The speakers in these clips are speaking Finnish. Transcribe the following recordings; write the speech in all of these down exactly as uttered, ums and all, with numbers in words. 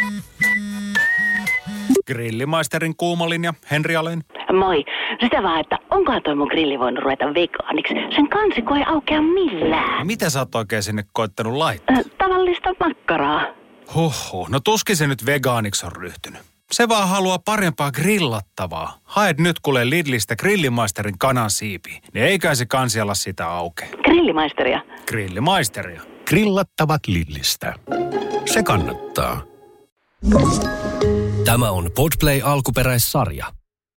Grillimaisterin kuumalinja, Henri Alén. Moi. Sitä vaan, että onkohan toi mun grilli voinut ruveta vegaaniksi. Sen kansi ei aukea millään. Mitä sä oot oikein sinne koittanut laittaa? Äh, tavallista makkaraa. Huhhuh, no tuskin se nyt vegaaniksi on ryhtynyt. Se vaan haluaa parempaa grillattavaa. Haet nyt kuule Lidlistä Grillimaisterin kanansiipiä. Niin eikä se kansi ala sitä aukea. Grillimaisteria. Grillimaisteria. Grillattavat Lidlistä. Se kannattaa. Tämä on Podplay alkuperäissarja.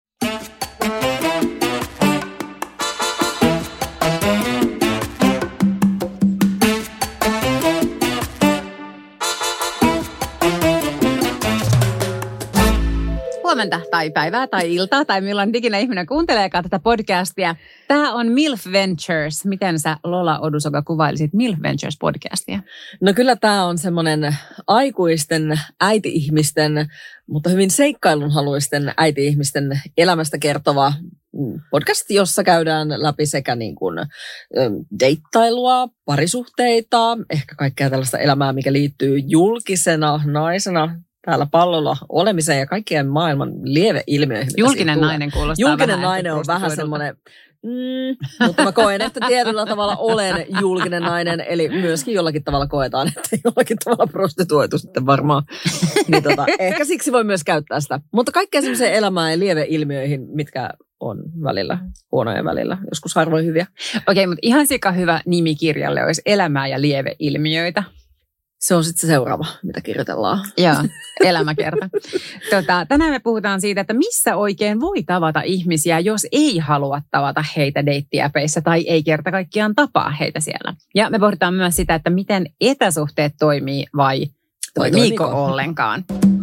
Huomenta tai päivää tai iltaa tai milloin ikinä ihminen kuunteleekaan tätä podcastia. Tämä on MILF Ventures. Miten sä Lola Odusoka kuvailisit MILF Ventures podcastia? No kyllä tämä on semmoinen aikuisten äiti-ihmisten, mutta hyvin seikkailunhaluisten äiti-ihmisten elämästä kertova podcast, jossa käydään läpi sekä niin kuin deittailua, parisuhteita, ehkä kaikkea tällaista elämää, mikä liittyy julkisena naisena täällä pallolla olemiseen ja kaikkien maailman lieveilmiöihin. Julkinen nainen kuulostaa Julkinen vähän, nainen on vähän semmoinen, mm, mutta mä koen, että tietyllä tavalla olen julkinen nainen, eli myöskin jollakin tavalla koetaan, että jollakin tavalla prostituoitu sitten varmaan. Niin tota, ehkä siksi voi myös käyttää sitä. Mutta kaikkea semmoiseen elämään ja lieveilmiöihin, mitkä on välillä huonoja välillä, joskus harvoin hyviä. Okei, mutta ihan sika hyvä nimi kirjalle olisi elämää ja lieveilmiöitä. Se on sitten se seuraava, mitä kirjoitellaan. Joo, elämäkerta. Tota, tänään me puhutaan siitä, että missä oikein voi tavata ihmisiä, jos ei halua tavata heitä deittiäpeissä tai ei kerta kaikkiaan tapaa heitä siellä. Ja me pohditaan myös sitä, että miten etäsuhteet toimii vai toimiiko ollenkaan.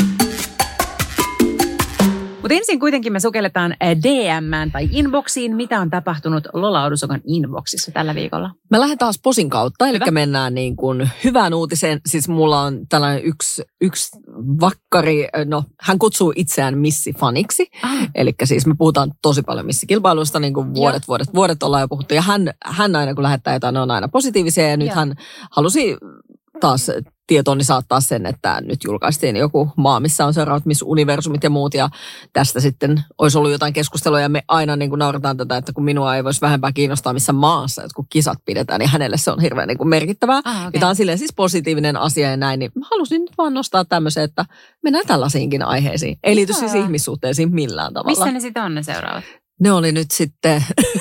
Mutta ensin kuitenkin me sukelletaan D M:ään tai inboxiin. Mitä on tapahtunut Lola Odusokan inboxissa tällä viikolla? Me lähdetään taas posin kautta, eli mennään niin kuin hyvään uutiseen. Siis mulla on tällainen yksi, yksi vakkari, no hän kutsuu itseään missifaniksi. Ah. Eli siis me puhutaan tosi paljon missikilpailuista, niin kuin vuodet, ja. vuodet, vuodet ollaan jo puhuttu. Ja hän, hän aina kun lähettää jotain, ne on aina positiivisia. Ja nyt ja. hän halusi taas tietoon saattaa sen, että nyt julkaistiin joku maa, missä on seuraavat Miss Universumit ja muut. Ja tästä sitten olisi ollut jotain keskustelua ja me aina niin kuin naurataan tätä, että kun minua ei voisi vähempää kiinnostaa missä maassa, että kun kisat pidetään, niin hänelle se on hirveän niin kuin merkittävää. Ah, okay. Ja tämä on silleen siis positiivinen asia ja näin, niin mä halusin nyt vaan nostaa tämmöisen, että mennään tällaisiinkin aiheisiin. Ei liity siis ihmissuhteisiin millään tavalla. Missä ne sitten on ne seuraavat? Ne oli nyt sitten...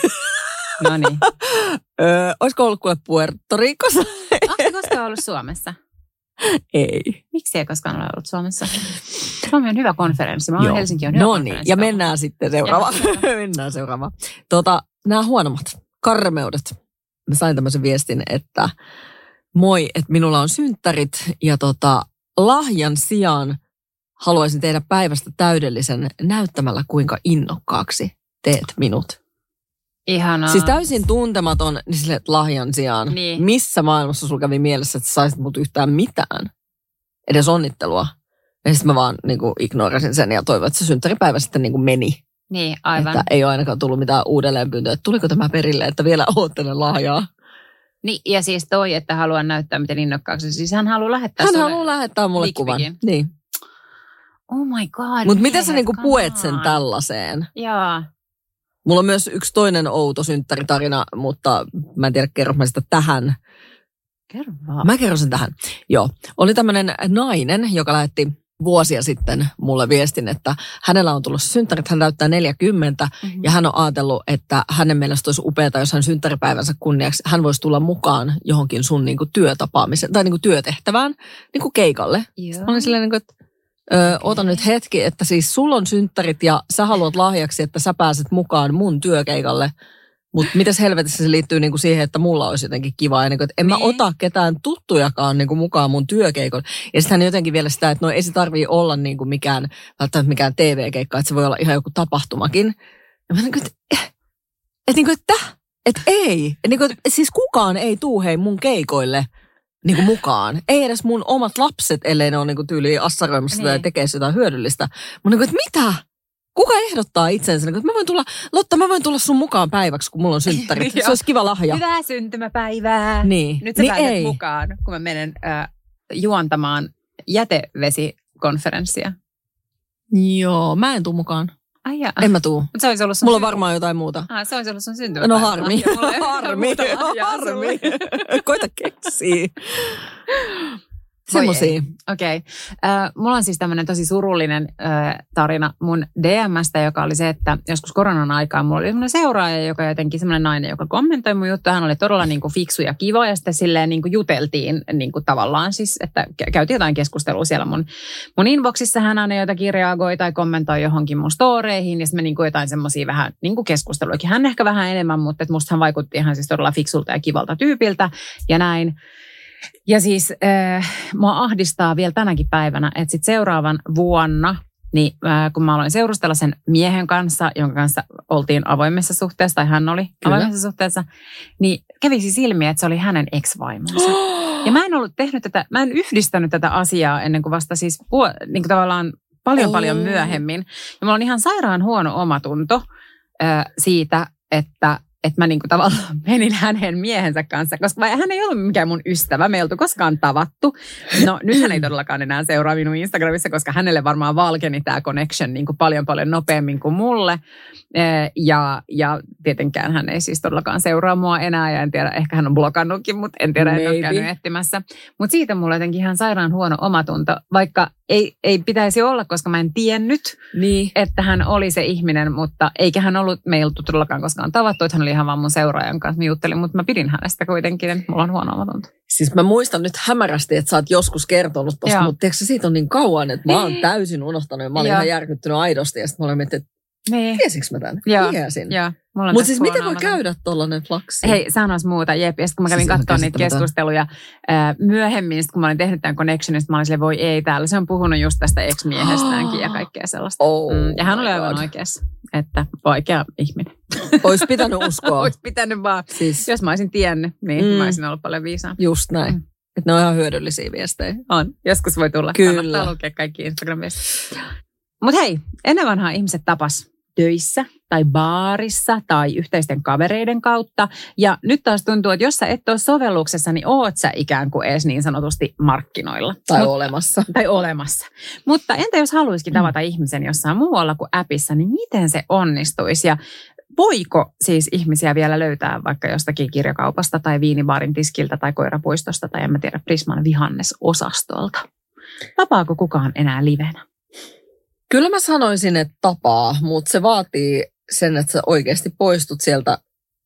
No niin. öö, olisiko ollut kuule Puerto Ricossa? Oletko koskaan ollut Suomessa? Ei. Miksi ei koskaan ole ollut Suomessa? Suomi on hyvä konferenssi. Mä oon Helsinki on hyvä no konferenssi. Niin, ja mennään sitten seuraavaan. mennään seuraavaan. Tota, nämä huonommat, karmeudet. Mä sain tämmöisen viestin, että moi, että minulla on synttärit ja tota, lahjan sijaan haluaisin tehdä päivästä täydellisen näyttämällä, kuinka innokkaaksi teet minut. Ihanaa. Siis täysin tuntematon niin sille, lahjan sijaan. Niin. Missä maailmassa sulla kävi mielessä, että sä saisit mut yhtään mitään? Edes onnittelua. Ja sitten mä vaan niin kuin ignorasin sen ja toivon, että se synttäripäivä sitten niin kuin meni. Niin, aivan. Että ei ole ainakaan tullut mitään uudelleenpyyntöä, että tuliko tämä perille, että vielä oottelen lahjaa. Niin, ja siis toi, että haluan näyttää miten innokkaaksi. Siis hän haluaa lähettää Hän sulle haluaa lähettää mulle kuvan. Niin. Oh my god. Mutta miten sä niin kuin puet sen tällaiseen? Joo. Mulla on myös yksi toinen outo synttäritarina, mutta mä en tiedä, kerro mä sitä tähän. Kerro vaan. Mä kerron sen tähän. Joo. Oli tämmöinen nainen, joka lähetti vuosia sitten mulle viestin, että hänellä on tullut synttärit, hän täyttää neljäkymmentä mm-hmm. ja hän on ajatellut, että hänen mielestä olisi upeata, jos hän synttäripäivänsä kunniaksi, hän voisi tulla mukaan johonkin sun niin kuin työtapaamiseen tai niin kuin työtehtävään, niin kuin keikalle. Joo. Mä olin silleen niin kuin, että Öö, okay. Ota nyt hetki, että siis sulla on synttärit ja sä haluat lahjaksi, että sä pääset mukaan mun työkeikalle. Mutta mitäs helvetissä se liittyy niinku siihen, että mulla olisi jotenkin kiva. Ja niinku, että en niin. mä ota ketään tuttujakaan niinku mukaan mun työkeikalle. Ja sitten hän jotenkin vielä sitä, että no ei se tarvii olla niinku mikään, välttämättä mikään T V-keikka, että se voi olla ihan joku tapahtumakin. Ja mä niinku, että et, niinku, että, että ei. Et, niinku, että, siis kukaan ei tuu hei mun keikoille niinku mukaan. Ei edes mun omat lapset, ellei ne ole niinku tyyliin assaroimassa niin. Tai tekee jotain hyödyllistä. Mutta niinku, että mitä? Kuka ehdottaa itsensä? Että mä voin tulla, Lotta, mä voin tulla sun mukaan päiväksi, kun mulla on synttärit. Se olisi kiva lahja. Hyvää syntymäpäivää. Niin. Nyt sä niin pääset ei. mukaan, kun mä menen äh, juontamaan jätevesi konferenssia? Joo, mä en tuu mukaan. Ai jaa. En mä tuu. Mut se olisi ollut sun Mulla on synty- varmaan jotain muuta. Ah, se olisi ollut sun syntymäpäivä. No harmi. Ja mulla ei ole harmi. muuta lahjaa harmi. sulle. Koita keksiä. Voi Semmosia. ei. Okei. Okay. Äh, mulla on siis tämmöinen tosi surullinen äh, tarina mun D M:stä, joka oli se, että joskus koronan aikaan mulla oli semmoinen seuraaja, joka jotenkin semmoinen nainen, joka kommentoi mun juttuja. Hän oli todella niin kuin fiksu ja kiva ja sitten silleen niin kuin juteltiin niin kuin tavallaan siis, että käytiin jotain keskustelua siellä mun, mun inboxissa. Hän aina jotakin reagoi tai kommentoi johonkin mun storeihin ja sitten me niin kuin jotain semmoisia vähän niin kuin keskusteluikin. Hän ehkä vähän enemmän, mutta että musta hän vaikutti ihan siis todella fiksulta ja kivalta tyypiltä ja näin. Ja siis äh, mua ahdistaa vielä tänäkin päivänä, että sitten seuraavan vuonna, niin äh, kun mä aloin seurustella sen miehen kanssa, jonka kanssa oltiin avoimessa suhteessa, tai hän oli Kyllä. avoimessa suhteessa, niin kävi siis ilmi, että se oli hänen ex-vaimonsa. Ja mä en ollut tehnyt tätä, mä en yhdistänyt tätä asiaa ennen kuin vasta siis niin kuin tavallaan paljon paljon myöhemmin. Ja mulla on ihan sairaan huono omatunto äh, siitä, että että mä niinku tavallaan menin hänen miehensä kanssa, koska hän ei ollut mikään mun ystävä, me ei oltu koskaan tavattu. No nyt hän ei todellakaan enää seuraa minun Instagramissa, koska hänelle varmaan valkeni tämä connection niinku paljon paljon nopeammin kuin mulle. Ja, ja tietenkään hän ei siis todellakaan seuraa mua enää ja en tiedä, ehkä hän on blokannutkin, mutta en tiedä, en ole käynyt etsimässä. Mutta siitä mulla jotenkin ihan sairaan huono omatunto, vaikka ei, ei pitäisi olla, koska mä en tiennyt, niin. että hän oli se ihminen, mutta eikä hän ollut, me ei oltu todellakaan koskaan tavattu, että hän oli ihan vaan mun seuraajan kanssa, mä juttelin, mutta mä pidin hänestä kuitenkin, että mulla on huono omatunto. Siis mä muistan nyt hämärästi, että sä oot joskus kertonut tosta, mutta tiedätkö siitä on niin kauan, että mä oon täysin unohtanut ja mä olin ihan järkyttynyt aidosti ja sitten mä olin miettinyt, että niin. Tiesikö mä tämän? Tiesin. Mutta siis miten voi käydä tollainen flaksi? Hei, sanois muuta, jep. Ja sitten kun mä kävin siis katsomaan niitä keskusteluja ää, myöhemmin, sit kun mä olin tehnyt tämän connectionin, mä olin silleen, voi ei täällä. Se on puhunut just tästä ex-miehestäänkin ja kaikkea sellaista. Oh, mm, ja hän oli aivan oikeassa, että vaikea ihminen. Ois pitänyt uskoa. Ois pitänyt vaan. Siis. Jos mä olisin tiennyt, niin mm. mä olisin ollut paljon viisaampi. Just näin. Mm. Että ne on ihan hyödyllisiä viestejä. On. Joskus voi tulla. Kyllä. Kannattaa lukea kaikki Instagram-viestit. Mutta hei, ennen vanhaa ihmiset tapas töissä tai baarissa tai yhteisten kavereiden kautta. Ja nyt taas tuntuu, että jos sä et ole sovelluksessa, niin oot sä ikään kuin edes niin sanotusti markkinoilla. Tai Mutta, olemassa. Tai olemassa. Mutta entä jos haluaisikin tavata mm. ihmisen jossain muualla kuin appissa, niin miten se onnistuisi? Ja voiko siis ihmisiä vielä löytää vaikka jostakin kirjakaupasta tai viinibaarin tiskiltä tai koirapuistosta tai en mä tiedä Prisman vihannesosastolta? Tapaako kukaan enää livenä? Kyllä mä sanoisin, että tapaa, mutta se vaatii sen, että sä oikeasti poistut sieltä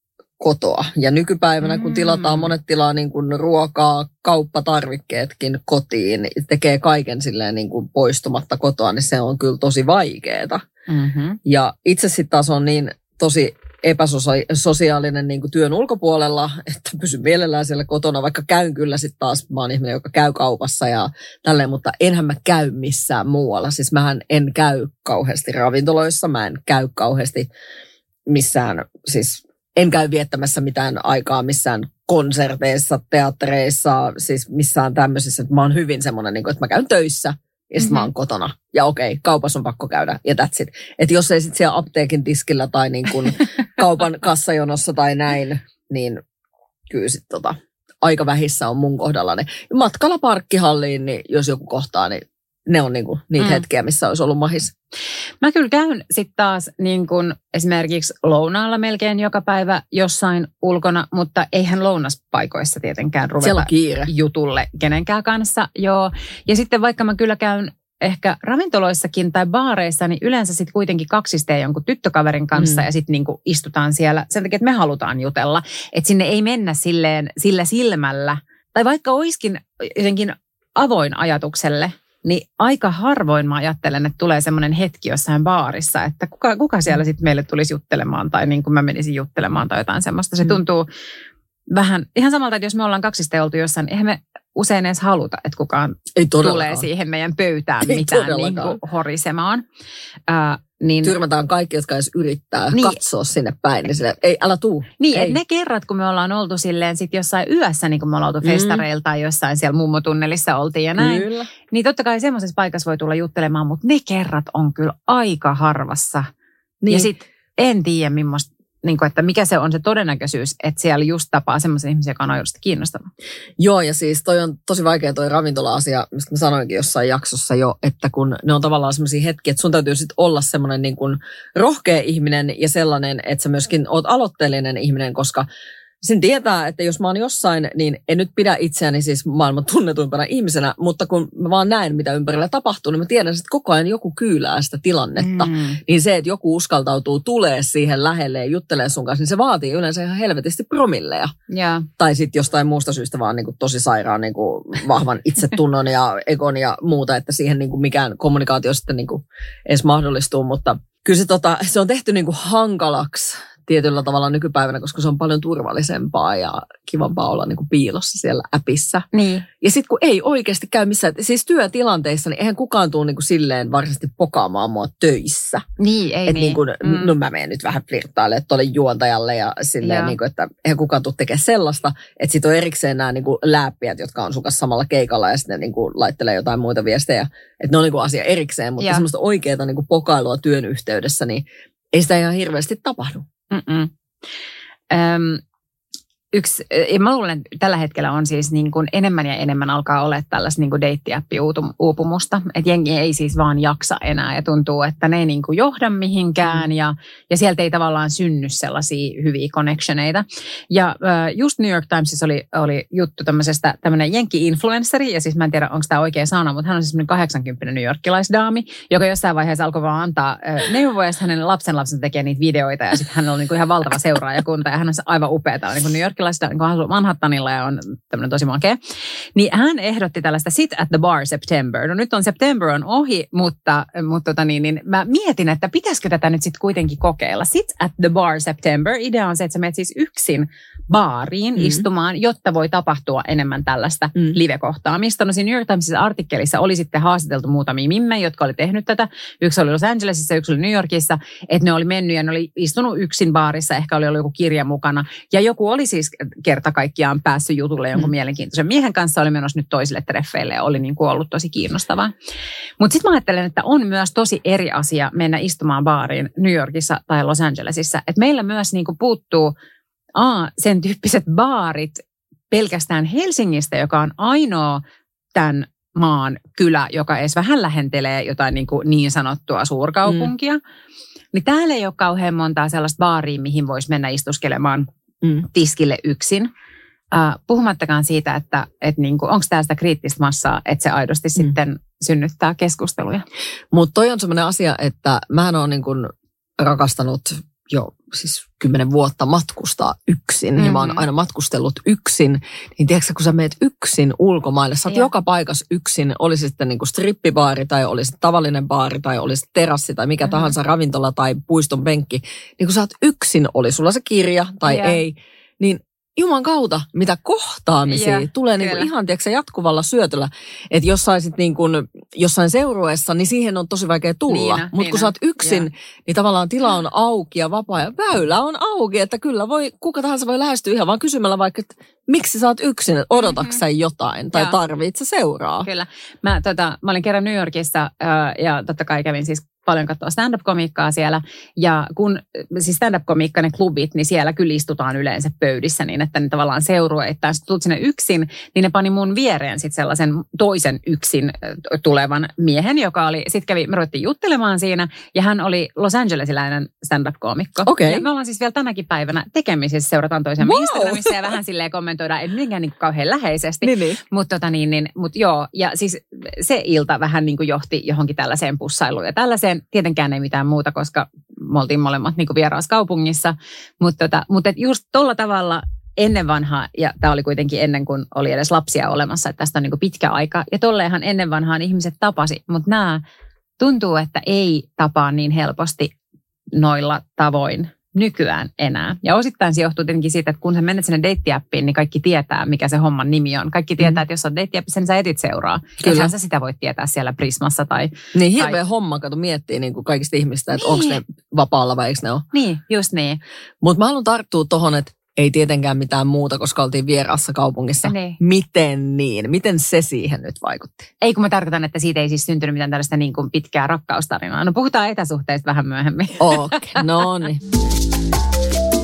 kotoa. Ja nykypäivänä, kun tilataan, monet tilaa niin kuin ruokaa, kauppatarvikkeetkin kotiin, tekee kaiken silleen niin kuin poistumatta kotoa, niin se on kyllä tosi vaikeeta. Mm-hmm. Ja itse sitten taas on niin tosi epäsosiaalinen niin kuin työn ulkopuolella, että pysyn mielellään siellä kotona, vaikka käyn kyllä sitten taas, mä oon ihminen, joka käy kaupassa ja tälleen, mutta enhän mä käy missään muualla. Siis mähän en käy kauheasti ravintoloissa, mä en käy kauheasti missään, siis en käy viettämässä mitään aikaa missään konserteissa, teattereissa, siis missään tämmöisissä, että mä oon hyvin semmoinen, että mä käyn töissä. Ja sitten mm-hmm. mä oon kotona. Ja okei, kaupassa on pakko käydä. Ja that's it. Että jos ei sitten siellä apteekin tiskillä tai niin kuin kaupan kassajonossa tai näin, niin kyllä sitten tota, aika vähissä on mun kohdallani. Matkalla parkkihalliin, niin jos joku kohtaa, niin ne on niin kuin niitä mm. hetkiä, missä olisi ollut mahis. Mä kyllä käyn sitten taas niin kuin esimerkiksi lounaalla melkein joka päivä jossain ulkona, mutta eihän lounaspaikoissa tietenkään ruveta jutulle kenenkään kanssa. Joo. Ja sitten vaikka mä kyllä käyn ehkä ravintoloissakin tai baareissa, niin yleensä sitten kuitenkin kaksisteen jonkun tyttökaverin kanssa mm. ja sitten niinku istutaan siellä sen takia, että me halutaan jutella. Että sinne ei mennä silleen sillä silmällä. Tai vaikka olisikin jotenkin avoin ajatukselle, niin aika harvoin mä ajattelen, että tulee semmoinen hetki jossain baarissa, että kuka, kuka siellä sitten meille tulisi juttelemaan tai niin kuin mä menisin juttelemaan tai jotain semmoista. Se tuntuu vähän ihan samalta, että jos me ollaan kaksisteen oltu jossain, niin eihän me usein edes haluta, että kukaan tulee siihen meidän pöytään ei mitään niin kuin horisemaan. Äh, niin, tyrmätään kaikki, jotka edes yrittää niin, katsoa sinne päin, niin sille, ei, älä tuu. Niin, että ne kerrat, kun me ollaan oltu silleen sit jossain yössä, niin kun me ollaan oltu mm. festareilla tai jossain siellä mummotunnelissa oltiin ja näin, kyllä, niin totta kai semmoisessa paikassa voi tulla juttelemaan, mutta ne kerrat on kyllä aika harvassa. Niin. Ja sitten en tiedä, millaista niin kuin, että mikä se on se todennäköisyys, että siellä just tapaa semmoisen ihmisen, joka on aidosti kiinnostava. Joo, ja siis toi on tosi vaikea toi ravintola-asia, mistä mä sanoinkin jossain jaksossa jo, että kun ne on tavallaan semmoisia hetkiä, että sun täytyy sitten olla semmoinen niin kuin rohkea ihminen ja sellainen, että sä myöskin oot aloitteellinen ihminen, koska sen tietää, että jos mä oon jossain, niin en nyt pidä itseäni siis maailman tunnetuimpana ihmisenä, mutta kun mä vaan näen, mitä ympärillä tapahtuu, niin mä tiedän, että koko ajan joku kyylää sitä tilannetta. Mm. Niin se, että joku uskaltautuu tulee siihen lähelle ja juttelee sun kanssa, niin se vaatii yleensä ihan helvetisti promilleja. Yeah. Tai sitten jostain muusta syystä vaan niin kuin tosi sairaan niin kuin vahvan itsetunnon ja egon ja muuta, että siihen niin kuin mikään kommunikaatio sitten niin kuin edes mahdollistuu. Mutta kyllä se, tota, se on tehty niin kuin hankalaksi tietyllä tavalla nykypäivänä, koska se on paljon turvallisempaa ja kivampaa olla niin kuin piilossa siellä appissa. Niin. Ja sitten kun ei oikeasti käy missään, siis työtilanteissa, niin eihän kukaan tule niin kuin silleen varsinaisesti pokaamaan mua töissä. Niin, ei et niin. niin kuin, mm. No mä menen nyt vähän flirttailemaan tuolle juontajalle ja silleen, niin kuin, että eihän kukaan tule tekemään sellaista. Että sitten on erikseen nämä niin kuin lääppiät, jotka on sun kanssa samalla keikalla ja sitten niin kuin laittelee jotain muita viestejä. Että ne on niin kuin asia erikseen, mutta ja. semmoista oikeaa niin kuin pokailua työn yhteydessä, niin ei sitä ihan hirveästi tapahdu. Mm-mm. Öm, yksi, mä luulen, että tällä hetkellä on siis niin kuin enemmän ja enemmän alkaa olla tällaista niin kuin deittiäppi-uupumusta. Että jengi ei siis vaan jaksa enää ja tuntuu, että ne ei niin kuin johda mihinkään mm. ja, ja sieltä ei tavallaan synny sellaisia hyviä connectioneita. Ja äh, just New York Timesissa oli, oli juttu tämmöisestä, tämmöinen jenki-influenceri, ja siis mä en tiedä, onko tämä oikea sana, mutta hän on siis semmoinen kahdeksankymppinen newyorkilaisdaami, joka jossain vaiheessa alkoi vaan antaa äh, neuvoja, ja hänen lapsenlapsensa tekee niitä videoita, ja sitten hänellä on niin kuin ihan valtava seuraajakunta, ja hän on aivan upeata, niin kuin New York niin kuin asuu Manhattanilla ja on tämmöinen tosi makea. Niin hän ehdotti tällaista Sit at the Bar September. No nyt on September on ohi, mutta, mutta tota niin, niin mä mietin, että pitäisikö tätä nyt sitten kuitenkin kokeilla. Sit at the Bar September. Idea on se, että sä menet siis yksin baariin mm. istumaan, jotta voi tapahtua enemmän tällaista mm. live-kohtaamista. No siinä New York Timesissa artikkelissa oli sitten haastateltu muutamia mimmejä, jotka oli tehnyt tätä. Yksi oli Los Angelesissa, yksi oli New Yorkissa. Että ne oli mennyt ja ne oli istunut yksin baarissa. Ehkä oli ollut joku kirja mukana. Ja joku oli siis kerta kaikkiaan päässyt jutulle jonkun mm. mielenkiintoisen miehen kanssa, oli menossa nyt toisille treffeille ja oli niin kuin ollut tosi kiinnostavaa. Mutta sitten mä ajattelen, että on myös tosi eri asia mennä istumaan baariin New Yorkissa tai Los Angelesissa. Että meillä myös niin kuin puuttuu a, sen tyyppiset baarit pelkästään Helsingistä, joka on ainoa tämän maan kylä, joka edes vähän lähentelee jotain niin, kuin niin sanottua suurkaupunkia. Mm. Niin täällä ei ole kauhean montaa sellaista baaria, mihin voisi mennä istuskelemaan Mm. tiskille yksin. Uh, puhumattakaan siitä, että et niinku, onko tämä sitä kriittistä massaa, että se aidosti mm. sitten synnyttää keskusteluja. Mutta toi on semmoinen asia, että mähän olen niinku rakastanut jo siis kymmenen vuotta matkustaa yksin. Mm-hmm. Ja mä oon aina matkustellut yksin. Niin tiedätkö, kun sä meet yksin ulkomaille, sä oot ja. joka paikassa yksin. Oli sitten niinku strippibaari tai olisi tavallinen baari tai olisi terassi tai mikä mm-hmm. tahansa ravintola tai puiston penkki. Niin kun sä oot yksin, oli sulla se kirja tai ja. ei, niin Juman kautta, mitä kohtaamisia ja, tulee niinku ihan tiedätkö, jatkuvalla syötöllä. Että jos saisit niinku jossain seurueessa, niin siihen on tosi vaikea tulla. Mutta kun sä oot yksin, ja. niin tavallaan tila on auki ja vapaa ja väylä on auki. Että kyllä voi, kuka tahansa voi lähestyä ihan vaan kysymällä vaikka, että miksi sä oot yksin, että odotatko sä jotain tai tarvitset sä seuraa. Kyllä. Mä, tota, mä olin kerran New Yorkissa ää, ja totta kai kävin siis paljon katsoa stand-up-komiikkaa siellä. Ja kun siis stand-up-komiikka, ne klubit, niin siellä kyllä istutaan yleensä pöydissä niin, että ne tavallaan seurueittain. Sitten tulet sinne yksin, niin ne pani mun viereen sitten sellaisen toisen yksin tulevan miehen, joka oli, sitten kävi, me ruvettiin juttelemaan siinä, ja hän oli Los Angelesiläinen stand-up-koomikko. Okay. Ja me ollaan siis vielä tänäkin päivänä tekemisissä, seurataan toisiamme wow. Instagramissa ja vähän silleen kommentoidaan, ei mitenkään niin kauhean läheisesti. Niin, niin. Mutta tota niin, niin, mut joo, ja siis se ilta vähän niin kuin johti johonkin tällaiseen pussailuun ja tällaiseen. Tietenkään ei mitään muuta, koska me oltiin molemmat niin kuin vieraassa kaupungissa. Mutta tota, mut just tuolla tavalla ennen vanhaa, ja tämä oli kuitenkin ennen kuin oli edes lapsia olemassa, että tästä on niin kuin pitkä aika. Ja tolleenhan ennen vanhaan ihmiset tapasi, mutta nämä tuntuu, että ei tapaa niin helposti noilla tavoin nykyään enää. Ja osittain se johtuu tietenkin siitä, että kun sä menet sinne deittiäppiin, niin kaikki tietää, mikä se homman nimi on. Kaikki tietää, mm. että jos on deittiäppissä, niin sä etit seuraa. Kyllähän sä sitä voit tietää siellä Prismassa tai... Niin hirveä tai... homma, kato miettii niin kuin kaikista ihmistä, että niin. onko ne vapaalla vai eikö ne ole. Niin, just niin. Mutta mä haluan tarttua tohon, että ei tietenkään mitään muuta, koska oltiin vieraassa kaupungissa. Niin. Miten niin? Miten se siihen nyt vaikutti? Ei, kun mä tarkoitan, että siitä ei siis syntynyt mitään tällaista niin kuin pitkää rakkaustarinaa. No puhutaan etäsuhteista vähän myöhemmin. Okei, okay, no niin.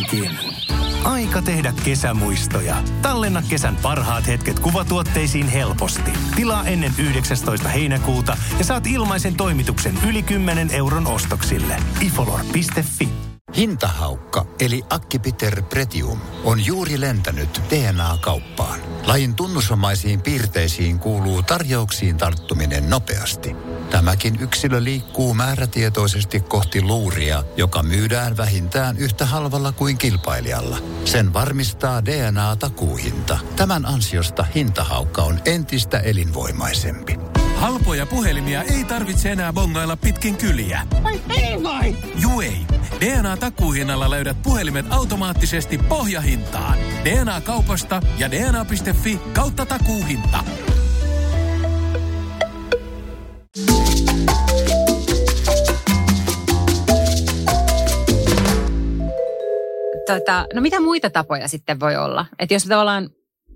onkin aika tehdä kesämuistoja. Tallenna kesän parhaat hetket kuvatuotteisiin helposti. Tilaa ennen yhdeksästoista heinäkuuta ja saat ilmaisen toimituksen yli kymmenen euron ostoksille. ifolor piste fi. Hintahaukka eli Acipiter pretium on juuri lentänyt D N A-kauppaan. Lajin tunnusomaisiin piirteisiin kuuluu tarjouksiin tarttuminen nopeasti. Tämäkin yksilö liikkuu määrätietoisesti kohti luuria, joka myydään vähintään yhtä halvalla kuin kilpailijalla. Sen varmistaa D N A-takuuhinta. Tämän ansiosta hintahaukka on entistä elinvoimaisempi. Halpoja puhelimia ei tarvitse enää bongailla pitkin kyliä. Ai ei vai? Juu ei. D N A-takuuhinnalla löydät puhelimet automaattisesti pohjahintaan. D N A-kaupasta ja D N A piste fi kautta takuuhinta. Tota, no mitä muita tapoja sitten voi olla? Että jos tavallaan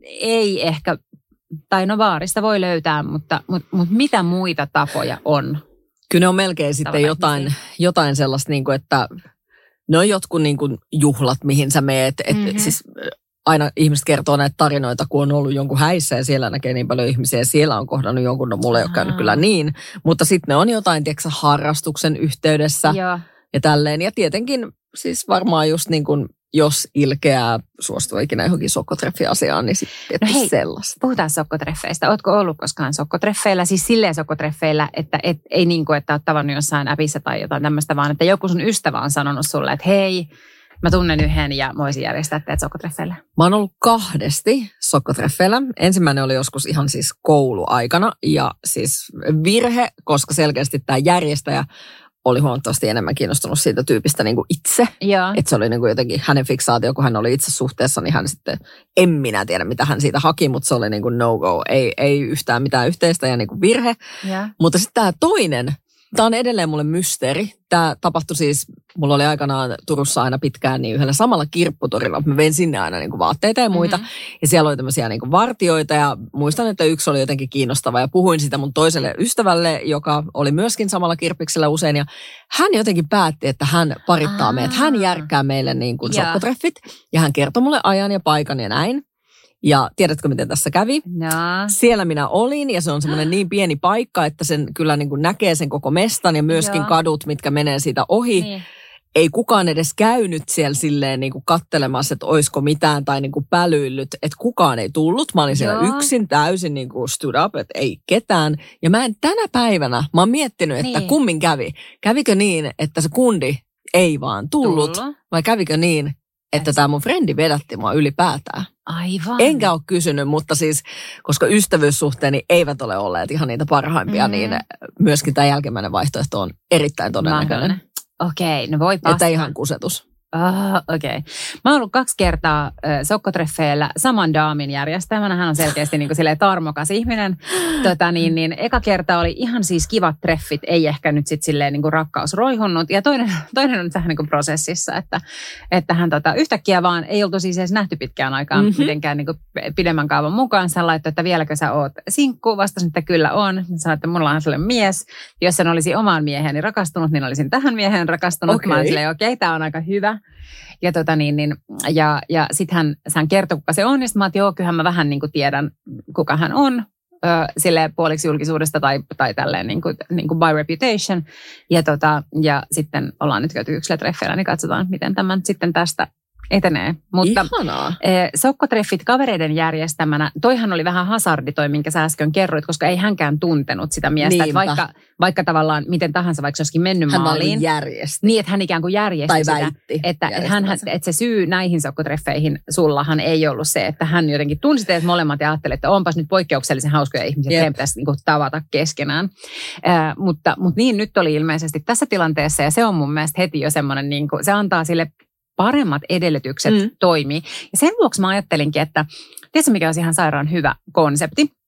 ei ehkä, tai no vaarista voi löytää, mutta, mutta, mutta mitä muita tapoja on? Kyllä ne on melkein sitten jotain, jotain sellaista, niin kuin, että ne on jotkut niin kuin juhlat, mihin sä meet. Et, mm-hmm. Siis aina ihmiset kertoo näitä tarinoita, kun on ollut jonkun häissä ja siellä näkee niin paljon ihmisiä ja siellä on kohdannut jonkun, no mulla ei ole käynyt kyllä niin. Mutta sitten ne on jotain, tiedätkö, harrastuksen yhteydessä ja. ja tälleen. Ja tietenkin siis varmaan just niin kuin, jos ilkeää suostua ikinä johonkin sokkotreffi-asiaan, niin sitten no hei, sellaista. Puhutaan sokkotreffeistä. Ootko ollut koskaan sokkotreffeillä? Siis silleen sokkotreffeillä, että et, ei niin kuin, että oot tavannut jossain appissa tai jotain tämmöistä, vaan että joku sun ystävä on sanonut sulle, että hei, mä tunnen yhden ja mä voisin järjestää teet sokkotreffeillä. Mä oon ollut kahdesti sokkotreffeillä. Ensimmäinen oli joskus ihan siis kouluaikana ja siis virhe, koska selkeästi tämä järjestäjä oli huomattavasti enemmän kiinnostunut siitä tyypistä niin kuin itse. Että se oli niin kuin jotenkin hänen fiksaatio, kun hän oli itse suhteessa, niin hän sitten, en minä tiedä mitä hän siitä haki, mutta se oli niin kuin no-go. Ei, ei yhtään mitään yhteistä ja niin kuin virhe. Ja. Mutta sitten tämä toinen, tämä on edelleen mulle mysteeri. Tämä tapahtui siis, mulla oli aikanaan Turussa aina pitkään niin yhdellä samalla kirpputorilla. Mä vein sinne aina niin kuin vaatteita ja muita. Mm-hmm. Ja siellä oli tämmöisiä niin kuin vartioita ja muistan, että yksi oli jotenkin kiinnostava. Ja puhuin sitä mun toiselle ystävälle, joka oli myöskin samalla kirppiksellä usein. Ja hän jotenkin päätti, että hän parittaa meidät. Hän järkkää meille niin kuin sokkotreffit. Ja hän kertoi mulle ajan ja paikan ja näin. Ja tiedätkö, miten tässä kävi? No. Siellä minä olin ja se on semmoinen niin pieni paikka, että sen kyllä niin kuin näkee sen koko mestan ja myöskin Joo. kadut, mitkä menee siitä ohi. Niin. Ei kukaan edes käynyt siellä silleen niin kuin kattelemassa, että olisiko mitään tai niin kuin pälyillyt, että kukaan ei tullut. Mä olin siellä Joo. yksin täysin niin kuin stood up, että ei ketään. Ja mä en tänä päivänä, mä oon miettinyt, että niin. kummin kävi. Kävikö niin, että se kundi ei vaan tullut Tullut. vai kävikö niin, että tämä mun frendi vedätti mua ylipäätään. Aivan. Enkä ole kysynyt, mutta siis, koska ystävyyssuhteeni eivät ole olleet ihan niitä parhaimpia, mm. niin myöskin tämä jälkimmäinen vaihtoehto on erittäin todennäköinen. Okei, no voi pastaa. Että ihan kusetus. Oh, okei. Okay. Mä oon ollut kaksi kertaa äh, sokkotreffeillä saman daamin järjestämänä. Hän on selkeästi niin kuin silleen tarmokas ihminen. Tota, niin, niin, eka kerta oli ihan siis kivat treffit, ei ehkä nyt sitten silleen niin kuin rakkaus roihunnut. Ja toinen, toinen on tähän niin kuin prosessissa, että, että hän tota, yhtäkkiä vaan ei oltu siis edes nähty pitkään aikaan mm-hmm. mitenkään niin kuin pidemmän kaavan mukaan. Hän laittoi, että vieläkö sä oot sinkku? Vastasin, että kyllä on. Sanoin, että mulla on sellainen mies. Jos sen olisi omaan mieheeni rakastunut, niin olisin tähän mieheen rakastunut. Okay. Mä olin silleen, okei, okay, tää on aika hyvä. Ja, tota niin, niin, ja, ja sitten hän, hän kertoi, kuka se on. Ja sitten mä ajattelin, joo, kyllähän mä vähän niin kuin tiedän, kuka hän on. Ö, silleen puoliksi julkisuudesta tai, tai tälleen niin kuin, niin kuin by reputation. Ja, tota, ja sitten ollaan nyt käyty yksilötreffeillä, niin katsotaan, miten tämän sitten tästä etenee. Mutta Ihanaa. E, sokkotreffit kavereiden järjestämänä, toihan oli vähän hasardi toi, minkä sä äsken kerroit, koska ei hänkään tuntenut sitä miestä. Että vaikka, vaikka tavallaan miten tahansa, vaikka se olisikin mennyt hän maaliin. Hän järjesti. Niin, että hän ikään kuin järjesti tai sitä. väitti. Että, hän, että se syy näihin sokkotreffeihin sullahan ei ollut se, että hän jotenkin tunsi teet molemmat ja ajatteli, että onpas nyt poikkeuksellisen hauskoja ihmisiä, että heidän pitäisi niin kuin tavata keskenään. Äh, mutta, mutta niin nyt oli ilmeisesti tässä tilanteessa ja se on mun mielestä heti jo semmoinen, niin kuin, se antaa sille paremmat edellytykset mm. toimii. Ja sen vuoksi mä ajattelinkin, että tiedätkö mikä olisi ihan sairaan hyvä konsepti?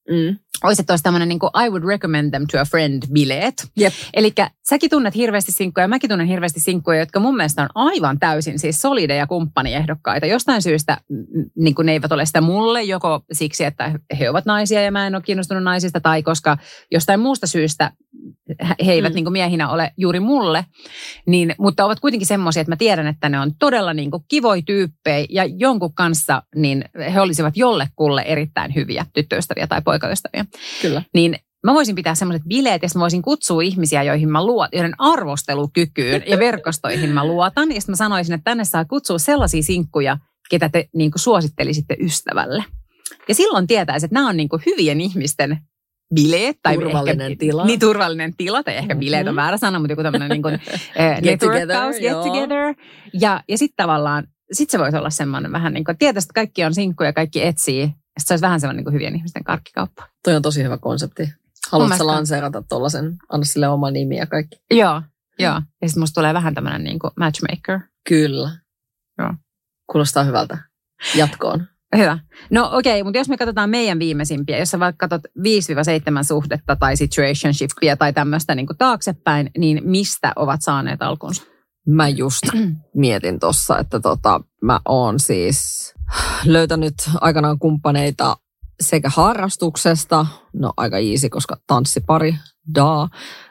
mm. olisi, että olisi tämmöinen niin kuin I would recommend them to a friend-bileet. Yep. Eli säkin tunnet hirveästi sinkkuja ja mäkin tunnen hirveästi sinkkuja, jotka mun mielestä on aivan täysin siis solideja kumppaniehdokkaita. Jostain syystä niin kuin ne eivät ole sitä mulle, joko siksi, että he ovat naisia ja mä en ole kiinnostunut naisista, tai koska jostain muusta syystä he eivät mm. niin kuin miehinä ole juuri mulle, niin, mutta ovat kuitenkin semmoisia, että mä tiedän, että ne on todella niin kuin kivoja tyyppejä ja jonkun kanssa niin he olisivat jollekulle erittäin hyviä tyttöystäviä tai poikaystäviä. Kyllä. Niin mä voisin pitää semmoiset bileet, ja mä voisin kutsua ihmisiä, joihin mä luotan, joiden arvostelukykyyn ja verkostoihin mä luotan. Ja sitten mä sanoisin, että tänne saa kutsua sellaisia sinkkuja, ketä te niin kuin suosittelisitte ystävälle. Ja silloin tietäisi, että nämä on niin kuin hyvien ihmisten bileet. Tai turvallinen ehkä, tila. Niin, turvallinen tila, tai ehkä bileet on väärä sana, mutta joku tämmöinen niin kuin, eh, get together, get together. Ja, ja sitten tavallaan, sit se voisi olla semmoinen vähän niin kuin, että tietäisi, että kaikki on sinkkuja, kaikki etsii. Sitten se olisi vähän semmoinen niin kuin hyvien ihmisten karkkikauppa. Toi on tosi hyvä konsepti. Haluatko lanseerata tuollaisen, anna sille oma nimi ja kaikki? Joo, joo. Ja sitten musta tulee vähän tämmöinen niin kuin matchmaker. Kyllä. Joo. Kuulostaa hyvältä. Jatkoon. Hyvä. No okei, okay, mutta jos me katsotaan meidän viimeisimpiä, jos sä vaikka katsot viisi seitsemän suhdetta tai situationshipia tai tämmöistä niin kuin taaksepäin, niin mistä ovat saaneet alkunsa? Mä just mietin tossa, että tota, mä oon siis löytänyt aikanaan kumppaneita sekä harrastuksesta, no aika easy, koska tanssipari, daa.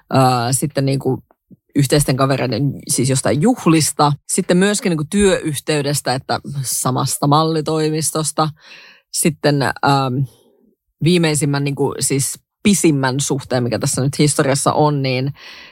Sitten niin kuin yhteisten kavereiden, siis jostain juhlista. Sitten myöskin niin kuin työyhteydestä, että samasta mallitoimistosta. Sitten ähm, viimeisimmän, niin kuin, siis pisimmän suhteen, mikä tässä nyt historiassa on, niin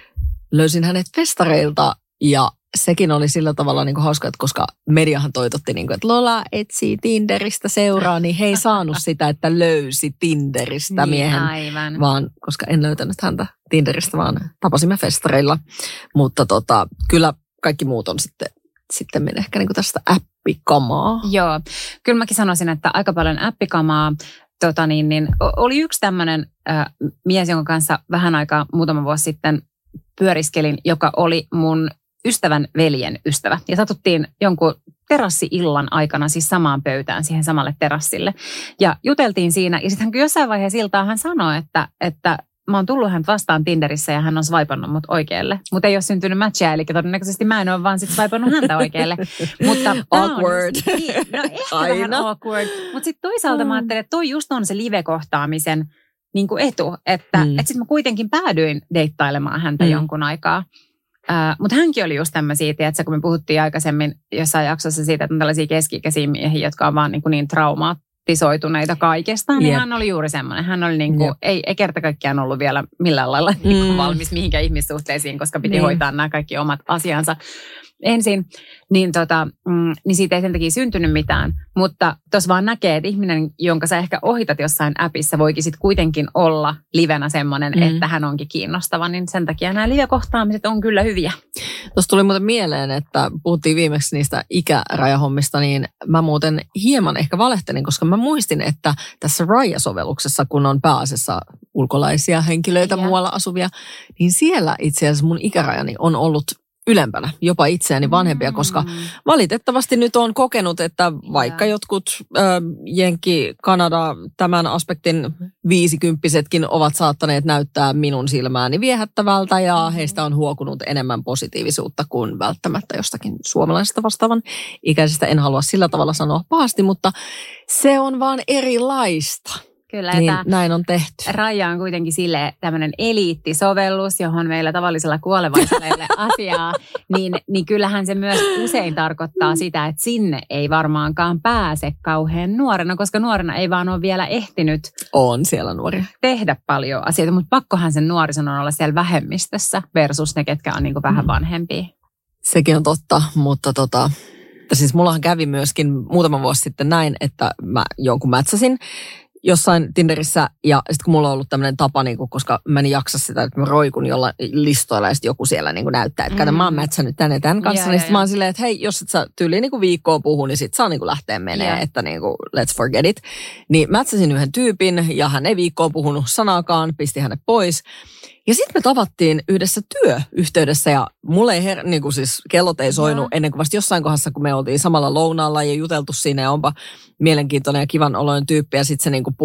löysin hänet festareilta ja sekin oli sillä tavalla niin kuin hauska, että koska mediahan toitotti, niin kuin, että Lola etsii Tinderistä seuraa, niin he ei saanut sitä, että löysi Tinderistä miehen, niin, aivan. vaan koska en löytänyt häntä Tinderistä, vaan tapasimme festareilla. Mutta tota, kyllä kaikki muut on sitten, sitten menee ehkä niin kuin tästä appikamaa. Joo, kyllä mäkin sanoisin, että aika paljon appikamaa. Tota niin, niin, oli yksi tämmöinen äh, mies, jonka kanssa vähän aikaa muutama vuosi sitten pyöriskelin, joka oli mun ystävän veljen ystävä. Ja satuttiin jonkun terassi-illan aikana siis samaan pöytään, siihen samalle terassille. Ja juteltiin siinä, ja sitten hän jossain vaiheessa iltaa hän sanoi, että, että mä oon tullut hän vastaan Tinderissä ja hän on swipannut mut oikealle. Mutta ei ole syntynyt matchia, eli todennäköisesti mä en ole vaan sitten swipannut häntä oikealle. Mutta awkward. Just, niin, no ehkä Aina. vähän awkward. Mutta sitten toisaalta mä ajattelin, että toi just on se live-kohtaamisen niin kuin etu. Että mm. et sitten mä kuitenkin päädyin deittailemaan häntä mm. jonkun aikaa. Uh, mutta hänkin oli just tämmöisiä, että kun me puhuttiin aikaisemmin jossain jaksossa siitä, että on tällaisia keski-ikäisiä miehiä, jotka on vaan niin, niin traumatisoituneita kaikesta, niin yep. hän oli juuri semmoinen. Hän oli niin kuin, yep. ei, ei kerta kaikkiaan ollut vielä millään lailla mm. niin kuin valmis mihinkään ihmissuhteisiin, koska piti niin. hoitaa nämä kaikki omat asiansa ensin. Niin, tota, mm, niin siitä ei sen takia syntynyt mitään, mutta tuossa vaan näkee, että ihminen, jonka sä ehkä ohitat jossain appissa, voikin sitten kuitenkin olla livenä semmoinen, mm. että hän onkin kiinnostava, niin sen takia nämä live-kohtaamiset on kyllä hyviä. Tuossa tuli muuten mieleen, että puhuttiin viimeksi niistä ikärajahommista, niin mä muuten hieman ehkä valehtelin, koska mä muistin, että tässä Raya-sovelluksessa, kun on pääasiassa ulkolaisia henkilöitä, yeah. muualla asuvia, niin siellä itse asiassa mun ikärajani on ollut ylempänä, jopa itseäni vanhempia, mm. koska valitettavasti nyt on kokenut, että vaikka yeah. jotkut ö, Jenkki, Kanada, tämän aspektin viisikymppisetkin ovat saattaneet näyttää minun silmääni viehättävältä ja mm. heistä on huokunut enemmän positiivisuutta kuin välttämättä jostakin suomalaisesta vastaavan ikäisestä. En halua sillä tavalla sanoa pahasti, mutta se on vaan erilaista. Kyllä, niin näin on tehty. Raja on kuitenkin sille tämmöinen eliittisovellus, johon meillä tavallisella kuolevaisella ei ole asiaa, niin, niin kyllähän se myös usein tarkoittaa sitä, että sinne ei varmaankaan pääse kauhean nuorena, koska nuorena ei vaan ole vielä ehtinyt on siellä nuoria. Tehdä paljon asioita, mutta pakkohan sen nuorison on olla siellä vähemmistössä versus ne, ketkä on niin kuin vähän vanhempia. Sekin on totta, mutta tota... siis mullahan kävi myöskin muutama vuosi sitten näin, että mä jonkun mätsäsin jossain Tinderissä ja sitten kun mulla on ollut tämmöinen tapa, niin kun, koska mä en jaksa sitä, että mä roikun jollain listoilla ja sitten joku siellä niin näyttää, että mm. mä oon mätsänyt tänne tämän kanssa, ja, niin sitten mä oon silleen, että hei, jos et sä tyyliin niin viikkoa puhu, niin sit saa niin lähteä menee, yeah. että niin kuin, let's forget it. Niin mätsäsin yhden tyypin ja hän ei viikkoa puhunut sanaakaan, pisti hänet pois. Ja sitten me tavattiin yhdessä työyhteydessä ja mulle ei her- niin kuin siis kellot ei soinut ennen kuin vasta jossain kohdassa, kun me oltiin samalla lounaalla ja juteltu siinä ja onpa mielenkiintoinen ja kivan oloinen tyyppi ja sitten se niin kuin puhui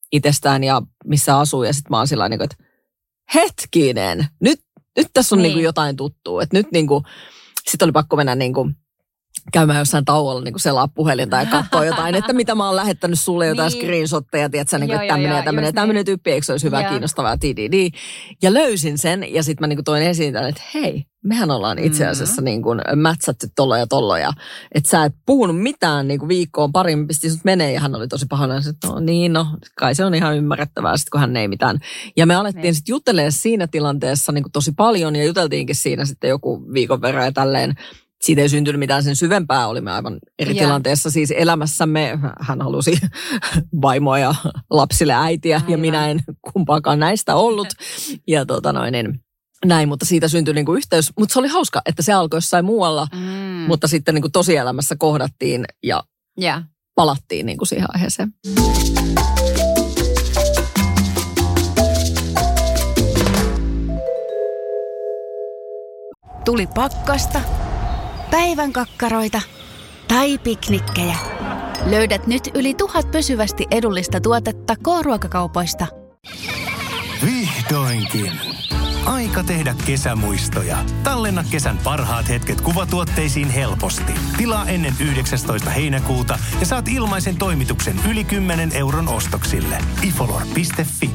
itsestään ja missä asuu. Ja sitten mä oon sillä niin kuin, että hetkinen, nyt, nyt tässä on niin. Niin kuin jotain tuttua. Että nyt niin kuin, sitten oli pakko mennä niin kuin käymään jossain tauolla niin kuin selaa puhelinta ja katsoa jotain, että mitä mä oon lähettänyt sulle, jotain niin. screenshotteja, tiedätkö, niin kuin, että tämmöinen ja tämmöinen, tämmöinen niin. tyyppi, eikö se olisi hyvä, ja. kiinnostavaa, tididi. Ja löysin sen, ja sitten mä niin kuin toin esiin tämän, että hei, mehän ollaan itse asiassa niin kuin mätsätty tolla ja tolla, ja että sä et puhunut mitään niin kuin viikkoon parin, pisti sut menee, ja hän oli tosi pahana, että no niin, no, kai se on ihan ymmärrettävää, sit kun hän ei mitään. Ja me alettiin sitten juttelemaan siinä tilanteessa niin kuin tosi paljon, ja juteltiinkin siinä sitten joku viikon verran ja tälleen. Siitä ei syntynyt mitään sen syvempää, olimme aivan eri yeah. tilanteessa siis elämässämme. Hän halusi vaimoa ja lapsille äitiä Aivan. ja minä en kumpaakaan näistä ollut. Ja tota noin, niin, näin, mutta siitä syntyi niinku yhteys. Mutta se oli hauska, että se alkoi jossain muualla, mm. mutta sitten niinku tosielämässä kohdattiin ja yeah. palattiin niinku siihen aiheeseen. Tuli pakkasta, päivän kakkaroita tai piknikkejä. Löydät nyt yli tuhat pysyvästi edullista tuotetta K-ruokakaupoista. Vihdoinkin! Aika tehdä kesämuistoja. Tallenna kesän parhaat hetket kuvatuotteisiin helposti. Tilaa ennen yhdeksästoista heinäkuuta ja saat ilmaisen toimituksen yli kymmenen euron ostoksille. ifolor piste fi.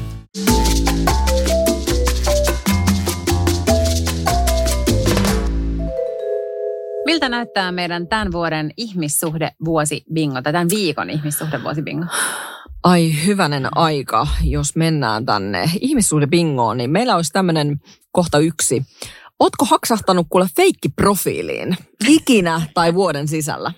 Miltä näyttää meidän tämän vuoden ihmissuhdevuosibingo, tai tämän viikon ihmissuhdevuosibingo? Ai hyvänen aika, jos mennään tänne ihmissuhdebingoon, niin meillä olisi tämmöinen kohta yksi. Ootko haksahtanut kuule feikkiprofiiliin ikinä tai vuoden sisällä?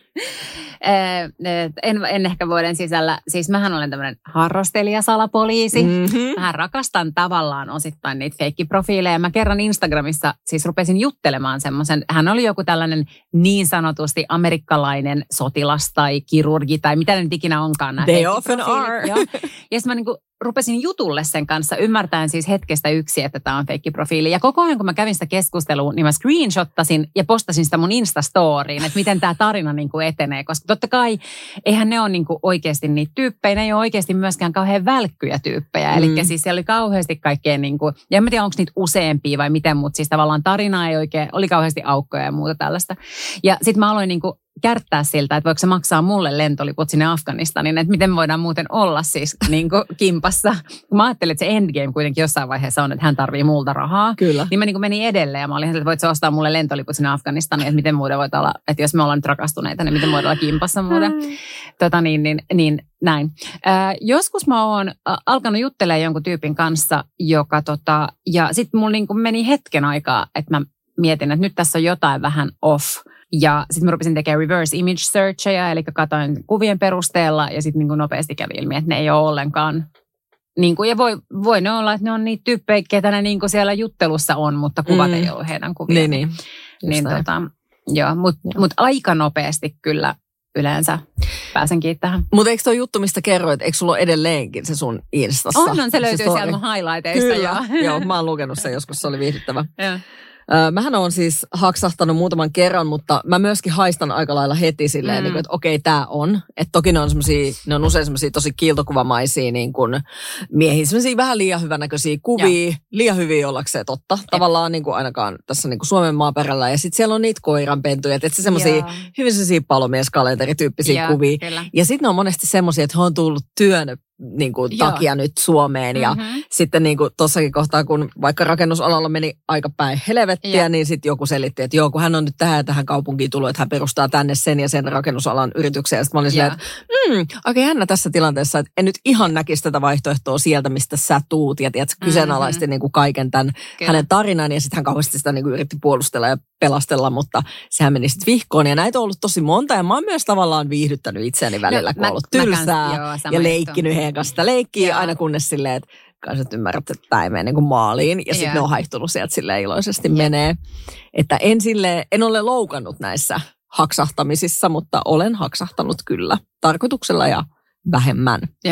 En, en ehkä vuoden sisällä. Siis mähän olen tämmöinen harrastelijasalapoliisi. Mm-hmm. Mähän rakastan tavallaan osittain niitä feikkiprofiileja. Mä kerran Instagramissa siis rupesin juttelemaan semmoisen. Hän oli joku tällainen niin sanotusti amerikkalainen sotilas tai kirurgi tai mitä ne nyt ikinä onkaan. They often are. Ja sitten mä niinku rupesin jutulle sen kanssa, ymmärtäen siis hetkestä yksi, että tämä on feikkiprofiili. Ja koko ajan, kun mä kävin sitä keskustelua, niin mä screenshottasin ja postasin sitä mun Instastoriin, että miten tämä tarina niin kuin etenee. Koska totta kai, eihän ne ole niin kuin oikeasti niitä tyyppejä, ne ei ole oikeasti myöskään kauhean välkkyjä tyyppejä. Mm. Eli siis siellä oli kauheasti kaikkea, niin kuin, ja en tiedä, onko niitä useampia vai miten, mutta siis tavallaan tarina ei oikein, oli kauheasti aukkoja ja muuta tällaista. Ja sitten mä aloin niin kuin kärttää siltä, että voiko se maksaa mulle lentoliput sinne Afganistaniin, että miten me voidaan muuten olla siis niin kuin kimpassa. Mä ajattelin, että se endgame kuitenkin jossain vaiheessa on, että hän tarvii multa rahaa. Kyllä. Niin mä niin kuin menin edelleen ja mä olin, että voit sä ostaa mulle lentoliput sinne Afganistaniin, että miten muuten voit olla, että jos me ollaan nyt rakastuneita, niin miten voidaan olla kimpassa muuten. Tota niin, niin, niin näin. Äh, joskus mä oon äh, alkanut juttelemaan jonkun tyypin kanssa, joka tota, ja sitten mulla niin kuin meni hetken aikaa, että mä mietin, että nyt tässä on jotain vähän off. Ja sitten mä rupesin tekemään reverse image searcheja, eli katsoin kuvien perusteella ja sitten niin nopeasti kävi ilmi, että ne ei ole ollenkaan. Niin kuin, ja voi, voi ne olla, että ne on niitä tyyppejä, ketä ne niin kuin siellä juttelussa on, mutta kuvat mm. ei ole heidän kuvia. Niin, niin. niin tota, joo, mutta mut aika nopeasti kyllä yleensä pääsenkin tähän. Mutta eikö tuo juttu, mistä kerroit, eikö sulla ole edelleenkin se sun Instassa? On, on se löytyy se siellä mun highlighteista. Kyllä, joo. joo, mä oon lukenut sen joskus, se oli viihdyttävä. Joo. Mähän on siis haksahtanut muutaman kerran, mutta mä myöskin haistan aika lailla heti silleen, mm. että okei, tää on. Että toki ne on semmosia, ne on usein semmosia tosi kiiltokuvamaisia niin kuin miehiä, semmosia vähän liian hyvänäköisiä kuvia, ja. liian hyviä ollakseen totta. Tavallaan niin kuin ainakaan tässä niin kuin Suomen maaperällä. Ja sitten siellä on niitä koiranpentuja, että semmosia ja. hyvin semmosia palomieskalenterityyppisiä ja, kuvia. Kyllä. Ja sitten ne on monesti semmosia, että he on tullut työn niin kuin takia nyt Suomeen. Ja mm-hmm. sitten niin kuin tossakin kohtaa, kun vaikka rakennusalalla meni aika päin helvettiä, ja. niin sitten joku selitti, että joo, kun hän on nyt tähän ja tähän kaupunkiin tullut, että hän perustaa tänne sen ja sen rakennusalan yrityksen. Ja sitten mä olin silleen, että mm, aika jännä tässä tilanteessa, että en nyt ihan näkisi tätä vaihtoehtoa sieltä, mistä sä tuut. Ja tiedät, kyseenalaisti mm-hmm. niin kuin kaiken tämän Kyllä. hänen tarinan ja sitten hän kauheasti sitä niin kuin yritti puolustella ja pelastella, mutta sehän meni sitten vihkoon. Ja näitä on ollut tosi monta ja mä oon myös tavallaan viihdyttänyt itseäni välillä, no, kun on ollut tylsää mä kans, joo, ja leikkinyt heidän kanssa sitä leikkiä joo. aina kunnes silleen, että kanssa ymmärrät, että tämä ei mene niin kuin maaliin. Ja sitten ne on haihtunut sieltä silleen iloisesti yeah. menee. Että en, silleen, en ole loukannut näissä haksahtamisissa, mutta olen haksahtanut kyllä tarkoituksella ja vähemmän. Joo.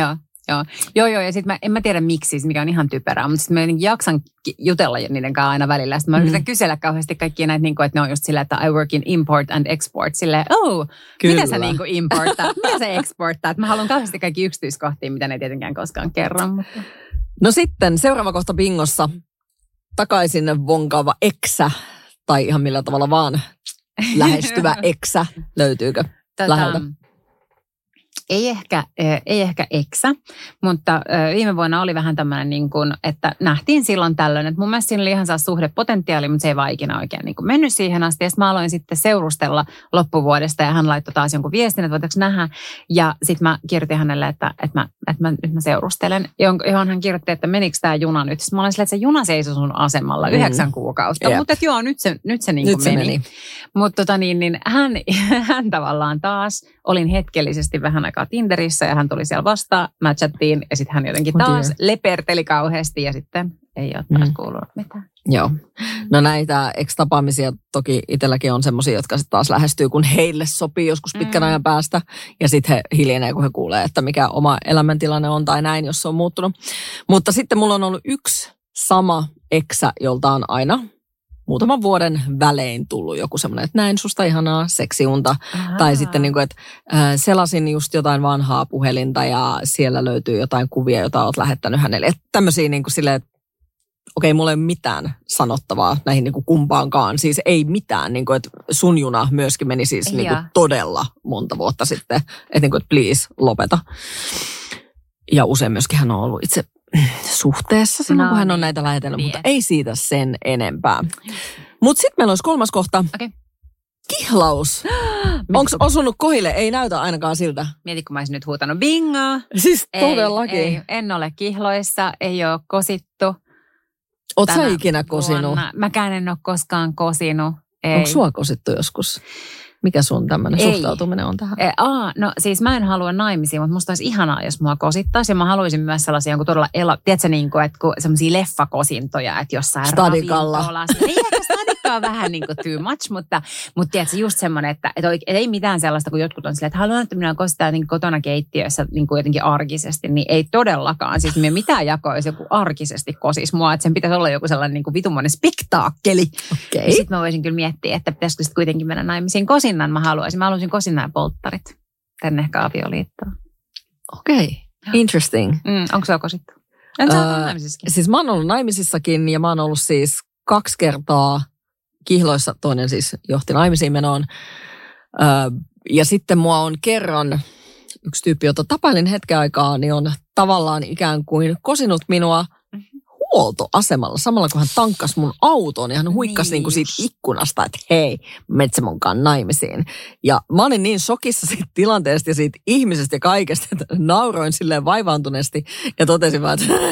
Joo, joo, joo. Ja sitten en mä tiedä miksi, mikä on ihan typerää, mutta sitten mä jotenkin jaksan jutella niiden kanssa aina välillä. Sitten mä mm. yritän kysellä kauheasti kaikkia näitä, niin kuin, että ne on just silleen, että I work in import and export. Silleen, oh, Kyllä. mitä sä niin kuin importaat, mitä sä exportaat? Mä haluan kauheasti kaikki yksityiskohtia, mitä ne tietenkään koskaan kerro. Mutta... No sitten seuraava kohta bingossa. Takaisin vonkaava eksä, tai ihan millä tavalla vaan lähestyvä eksä. Löytyykö Tätä... läheltä? Ei ehkä, ei ehkä eksä, mutta viime vuonna oli vähän tämmöinen, niin kuin, että nähtiin silloin tällöin, että mun mielestä siinä oli ihan saa suhdepotentiaali, mutta se ei vaan ikinä oikein niin kuin mennyt siihen asti. Ja sitten mä aloin sitten seurustella loppuvuodesta ja hän laittoi taas jonkun viestin, että voitaisiin nähdä. Ja sitten mä kirjoitin hänelle, että, että, mä, että mä, nyt mä seurustelen, johon hän kirjoitti, että menikö tämä juna nyt. Sitten mä olin silleen, että se juna seisoi sun asemalla mm. yhdeksän kuukautta, yep. mutta että joo, nyt se, nyt se niin kuin nyt meni. meni. Mutta tota niin, niin hän, hän tavallaan taas, olin hetkellisesti vähän aikaa Tinderissä ja hän tuli siellä vastaan, matchattiin ja sitten hän jotenkin taas oh leperteli kauheasti ja sitten ei ole taas mm. kuulunut mitään. Joo. No näitä ex-tapaamisia toki itselläkin on semmoisia, jotka sitten taas lähestyy, kun heille sopii joskus pitkän mm. ajan päästä ja sitten he hiljenee, kun he kuulee, että mikä oma elämäntilanne on tai näin, jos se on muuttunut. Mutta sitten mulla on ollut yksi sama eksä, jolta on aina muutaman vuoden välein tullut joku semmoinen, että näin susta ihanaa seksiunta. Aha. Tai sitten niin kuin, että äh, selasin just jotain vanhaa puhelinta ja siellä löytyy jotain kuvia, joita olet lähettänyt hänelle. Että tämmöisiä niin kuin silleen, että okei, okay, mulla ei ole mitään sanottavaa näihin niin kuin kumpaankaan. Siis ei mitään, niin kuin, että sun juna myöskin meni siis niin kuin todella monta vuotta sitten. Että niin kuin, että please, lopeta. Ja usein myöskin hän on ollut itse suhteessa silloin, no, kun hän on näitä lähetellyt, niin. Mutta ei siitä sen enempää. Mutta sitten meillä olisi kolmas kohta. Okay. Kihlaus. Onko osunut kohille? Ei näytä ainakaan siltä. Mieti, kun mä olisin nyt huutanut bingo. Siis todellakin. Ei, ei, en ole kihloissa, ei ole kosittu. Oot sä ikinä kosinut? Vuonna. Mäkään en ole koskaan kosinut. Ei. Onko sua kosittu joskus? Mikä sun tämmöinen suhtautuminen on tähän? Ei. Aa, no siis mä en halua naimisiin, mutta musta olisi ihanaa, jos mua kosittaisi. Ja mä haluaisin myös sellaisia jonkun todella, ela, tiedätkö niin kuin, että semmoisia leffakosintoja, että jossain Stadikalla. ravintolassa. Ei ehkä stadikka on vähän niin kuin too much, mutta, mutta tiedätkö just semmoinen, että, että ei mitään sellaista, kun jotkut on silleen, että haluan, että minä kosittaa niin kotona keittiössä niin kuin jotenkin arkisesti, niin ei todellakaan. Siis me mitään jakoa, jos joku arkisesti kosis mua, että sen pitäisi olla joku sellainen niin kuin vitumainen spektaakkeli. Okay. Ja sitten mä voisin kyllä miettiä, että pitäisikö sitten kuitenkin mennä naimisiin kosinnan. Mä haluaisin. Mä haluaisin kosinnan ja polttarit tänne ehkä avioliittoon. Okei, okay. Interesting. Mm, onko se kosittu? En sä ollut naimisissakin? Siis mä oon ollut naimisissakin ja mä oon ollut siis kaksi kertaa kihloissa. Toinen siis johti naimisiin menoon. Öö, ja sitten mua on kerran, yksi tyyppi, jota tapailin hetken aikaa, niin on tavallaan ikään kuin kosinut minua huoltoasemalla. Samalla kun hän tankkasi mun auton, niin hän huikkasi niin. Niin kuin siitä ikkunasta, että hei, menet sä munkaan naimisiin. Ja mä olin niin shokissa siitä tilanteesta ja siitä ihmisestä ja kaikesta, että nauroin silleen vaivaantuneesti ja totesin vaan, että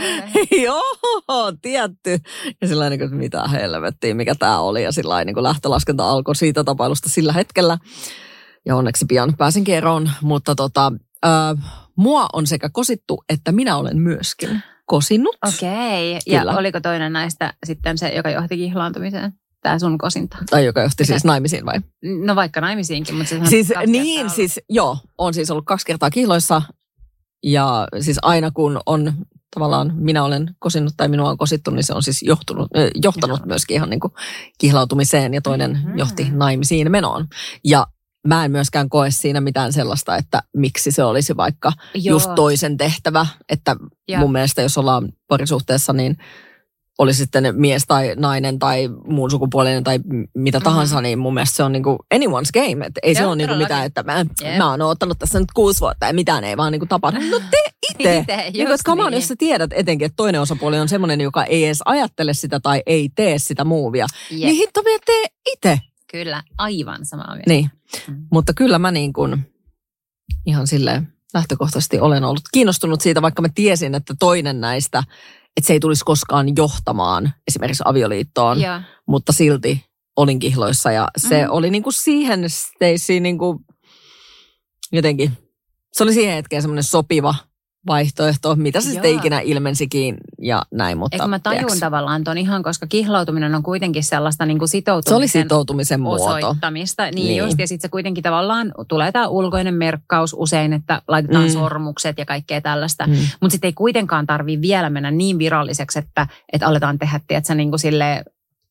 joo, tietty. Ja sillä niin kuin, mitä helvettiä, mikä tää oli. Ja sillä niin kuin lähtölaskenta alkoi siitä tapailusta sillä hetkellä. Ja onneksi pian pääsin eroon, mutta tota, äh, mua on sekä kosittu, että minä olen myöskin kosinut. Okei. Okay. Ja oliko toinen näistä sitten se, joka johti kihlaantumiseen? Tämä sun kosinta. Tai joka johti siis naimisiin vai? No vaikka naimisiinkin, mutta se siis niin, siis joo. On siis ollut kaksi kertaa kihloissa. Ja siis aina kun on tavallaan minä olen kosinut tai minua on kosittu, niin se on siis johtunut, äh, johtanut joo. myöskin ihan niin kuin kihlautumiseen ja toinen mm-hmm. johti naimisiin menoon. Ja mä en myöskään koe siinä mitään sellaista, että miksi se olisi vaikka Joo. just toisen tehtävä. Että ja. mun mielestä, jos ollaan parisuhteessa, niin oli sitten mies tai nainen tai muun sukupuolinen tai mitä tahansa, mm-hmm. niin mun mielestä se on niin kuin anyone's game. Että ei Joo, se ole niin kuin mitään, että mä, yep. mä oon ottanut tässä nyt kuusi vuotta ja mitään ei vaan niin kuin tapahdu. No tee itse. Niin, come on, jos sä tiedät etenkin, että toinen osapuoli on semmoinen, joka ei edes ajattele sitä tai ei tee sitä muuvia, yep. niin hitto vielä tee itse. Kyllä, aivan samaa mieltä. Niin, mm. mutta kyllä mä niin kuin ihan silleen lähtökohtaisesti olen ollut kiinnostunut siitä, vaikka mä tiesin, että toinen näistä, että se ei tulisi koskaan johtamaan esimerkiksi avioliittoon, ja. Mutta silti olin kihloissa ja se mm. oli niin kuin siihen Stacey niin kuin jotenkin, se oli siihen hetkeen semmoinen sopiva vaihtoehto, mitä se Joo. sitten ikinä ilmensikin ja näin. Mutta eikö mä tajun tiiäks, tavallaan ton ihan, koska kihlautuminen on kuitenkin sellaista niin kuin sitoutumisen, se oli sitoutumisen muoto. osoittamista. Niin, Niin. just, ja sitten se kuitenkin tavallaan tulee tämä ulkoinen merkkaus usein, että laitetaan Mm. sormukset ja kaikkea tällaista. Mm. Mutta sitten ei kuitenkaan tarvitse vielä mennä niin viralliseksi, että, että aletaan tehdä, tiedätkö, niin kuin silleen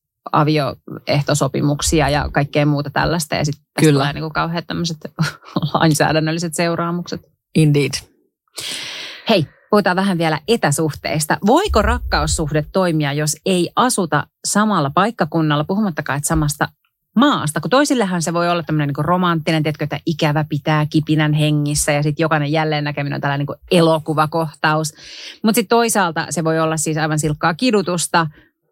avioehtosopimuksia ja kaikkea muuta tällaista. Ja sitten tästä tulee niin kuin kauheat tämmöiset lainsäädännölliset seuraamukset. Indeed. Hei, puhutaan vähän vielä etäsuhteista. Voiko rakkaussuhde toimia, jos ei asuta samalla paikkakunnalla, puhumattakaan että samasta maasta? Kun toisillehan se voi olla tämmöinen niin kuin romanttinen, tiedätkö, että ikävä pitää kipinän hengissä ja sitten jokainen jälleen näkeminen on tällainen niin kuin elokuvakohtaus. Mutta sitten toisaalta se voi olla siis aivan silkkaa kidutusta,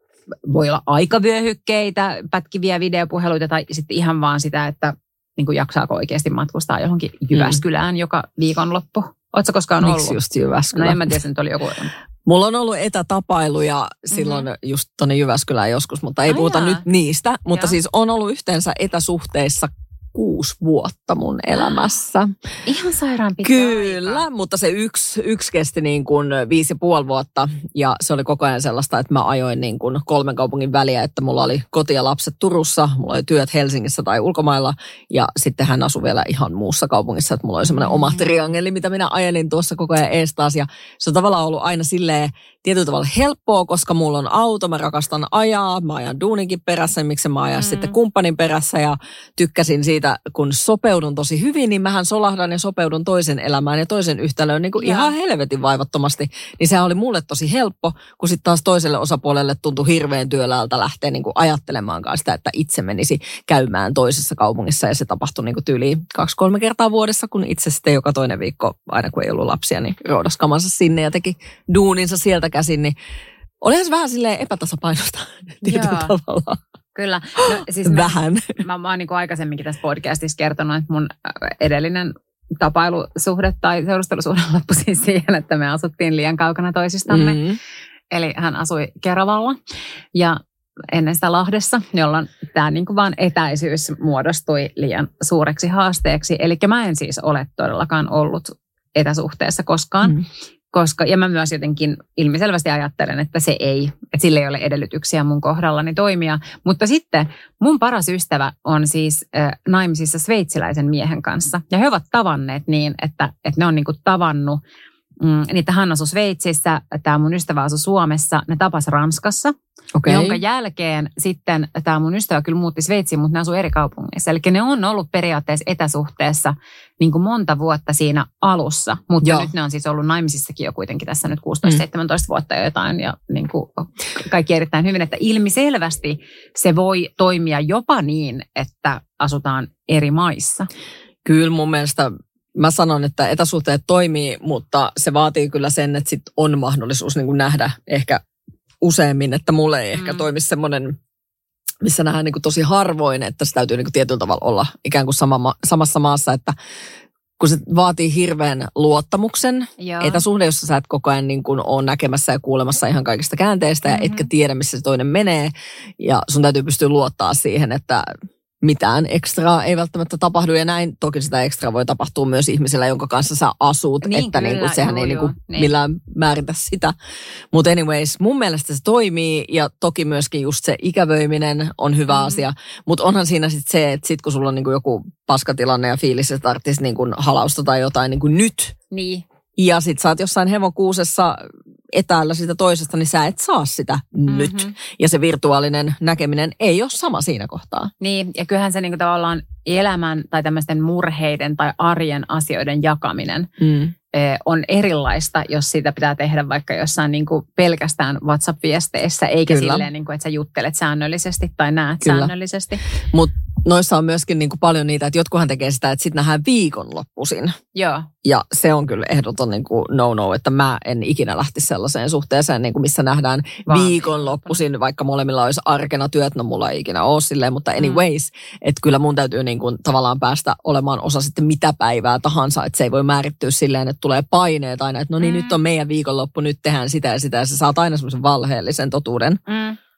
voi olla aikavyöhykkeitä, pätkiviä videopuheluita tai sitten ihan vaan sitä, että niin kuin jaksaako oikeasti matkustaa johonkin Jyväskylään mm. joka viikonloppu. Oletko koskaan Miksi ollut? just Jyväskylä? No en mä tiedä, se nyt oli joku. Mulla on ollut etätapailuja silloin mm-hmm. just tuonne Jyväskylään joskus, mutta ei Ai puhuta jaa. nyt niistä. Mutta Joo. siis on ollut yhteensä etäsuhteissa kuusi vuotta mun elämässä. Ihan sairaan pitkä Kyllä, aika. mutta se yksi, yksi kesti niin kuin viisi ja puoli vuotta ja se oli koko ajan sellaista, että mä ajoin niin kuin kolmen kaupungin väliä, että mulla oli koti ja lapset Turussa, mulla oli työt Helsingissä tai ulkomailla ja sitten hän asui vielä ihan muussa kaupungissa, että mulla oli semmoinen oma triangeli, mitä minä ajelin tuossa koko ajan ees taas ja se on tavallaan ollut aina silleen tietyllä tavalla helppoa, koska mulla on auto, mä rakastan ajaa, mä ajan duuninkin perässä, miksi mä ajan mm. sitten kumppanin perässä ja tykkäsin siitä, kun sopeudun tosi hyvin, niin mähän solahdan ja sopeudun toisen elämään ja toisen yhtälöön niin kuin ihan helvetin vaivattomasti. Niin se oli mulle tosi helppo, kun sitten taas toiselle osapuolelle tuntui hirveän työläältä lähteä niin kuin ajattelemaankaan sitä, että itse menisi käymään toisessa kaupungissa ja se tapahtui niin kuin tyyliin kaksi-kolme kertaa vuodessa, kun itse sitten joka toinen viikko, aina kun ei ollut lapsia, niin roudas kamansa sinne ja teki duuninsa sieltä käsin, niin olihan se vähän silleen epätasapainosta tietyllä tavalla. Kyllä. No, siis vähän. Mä, mä, mä oon niin kuin aikaisemminkin tässä podcastissa kertonut, että mun edellinen tapailusuhde tai seurustelusuhde loppui siis siihen, että me asuttiin liian kaukana toisistamme. Mm-hmm. Eli hän asui Keravalla ja ennen sitä Lahdessa, jolloin tämä niin kuin vaan etäisyys muodostui liian suureksi haasteeksi. Eli mä en siis ole todellakaan ollut etäsuhteessa koskaan. Mm. Koska, ja mä myös jotenkin ilmiselvästi ajattelen, että se ei, että sille ei ole edellytyksiä mun kohdallani toimia. Mutta sitten mun paras ystävä on siis äh, naimisissa sveitsiläisen miehen kanssa. Ja he ovat tavanneet niin, että, että ne on niinku tavannut, mm, niitä hän asui Sveitsissä, tämä mun ystävä asui Suomessa, ne tapas Ranskassa. Okay. Jonka jälkeen sitten tämä mun ystävä kyllä muutti Sveitsiin, mutta ne asuu eri kaupungeissa. Eli ne on ollut periaatteessa etäsuhteessa niin kuin monta vuotta siinä alussa, mutta Joo. nyt ne on siis ollut naimisissakin jo kuitenkin tässä nyt kuusitoista seitsemäntoista mm. vuotta jo jotain ja niin kuin kaikki erittäin hyvin, että ilmiselvästi se voi toimia jopa niin, että asutaan eri maissa. Kyllä mun mielestä mä sanon, että etäsuhteet toimii, mutta se vaatii kyllä sen, että sit on mahdollisuus niin kuin nähdä ehkä useammin, että mulle ei ehkä mm. toimisi semmoinen, missä nähdään niin kuin tosi harvoin, että se täytyy niin kuin tietyllä tavalla olla ikään kuin sama, samassa maassa, että kun se vaatii hirveän luottamuksen Joo. etäsuhde, jossa sä et koko ajan niin kuin ole näkemässä ja kuulemassa ihan kaikista käänteistä mm-hmm. ja etkä tiedä, missä se toinen menee ja sun täytyy pystyä luottaa siihen, että mitään ekstraa ei välttämättä tapahdu ja näin. Toki sitä ekstraa voi tapahtua myös ihmisellä, jonka kanssa sä asut, niin, että kyllä, niinku, sehän joo, ei joo, niinku niin. millään määritä sitä. Mutta anyways, mun mielestä se toimii ja toki myöskin just se ikävöiminen on hyvä mm-hmm. asia. Mutta onhan siinä sitten se, että sit kun sulla on niinku joku paskatilanne ja fiilis, että tarvitsisi niinku halausta tai jotain niinku nyt. Niin. Ja sit sä oot jossain hevokuusessa etäällä sitä toisesta, niin sä et saa sitä mm-hmm. nyt. Ja se virtuaalinen näkeminen ei ole sama siinä kohtaa. Niin, ja kyllähän se niinku tavallaan elämän tai tämmöisten murheiden tai arjen asioiden jakaminen mm. on erilaista, jos sitä pitää tehdä vaikka jossain niinku pelkästään WhatsApp-viesteissä, eikä Kyllä. silleen, niinku, että sä juttelet säännöllisesti tai näet Kyllä. säännöllisesti. Mutta noissa on myöskin niinku paljon niitä, että jotkuhan tekee sitä, että sitten nähdään viikonloppuisin. Joo. Ja se on kyllä ehdoton niinku no-no, että mä en ikinä lähtisi sellaiseen suhteeseen, niinku missä nähdään Vaan. viikonloppuisin, vaikka molemmilla olisi arkena työt, no mulla ei ikinä ole silleen, mutta anyways, mm. että kyllä mun täytyy niinku tavallaan päästä olemaan osa sitten mitä päivää tahansa, että se ei voi määrittyä silleen, että tulee paineet aina, että no niin, mm. nyt on meidän viikonloppu, nyt tehdään sitä ja sitä, ja sä saat aina semmoisen valheellisen totuuden. Mm.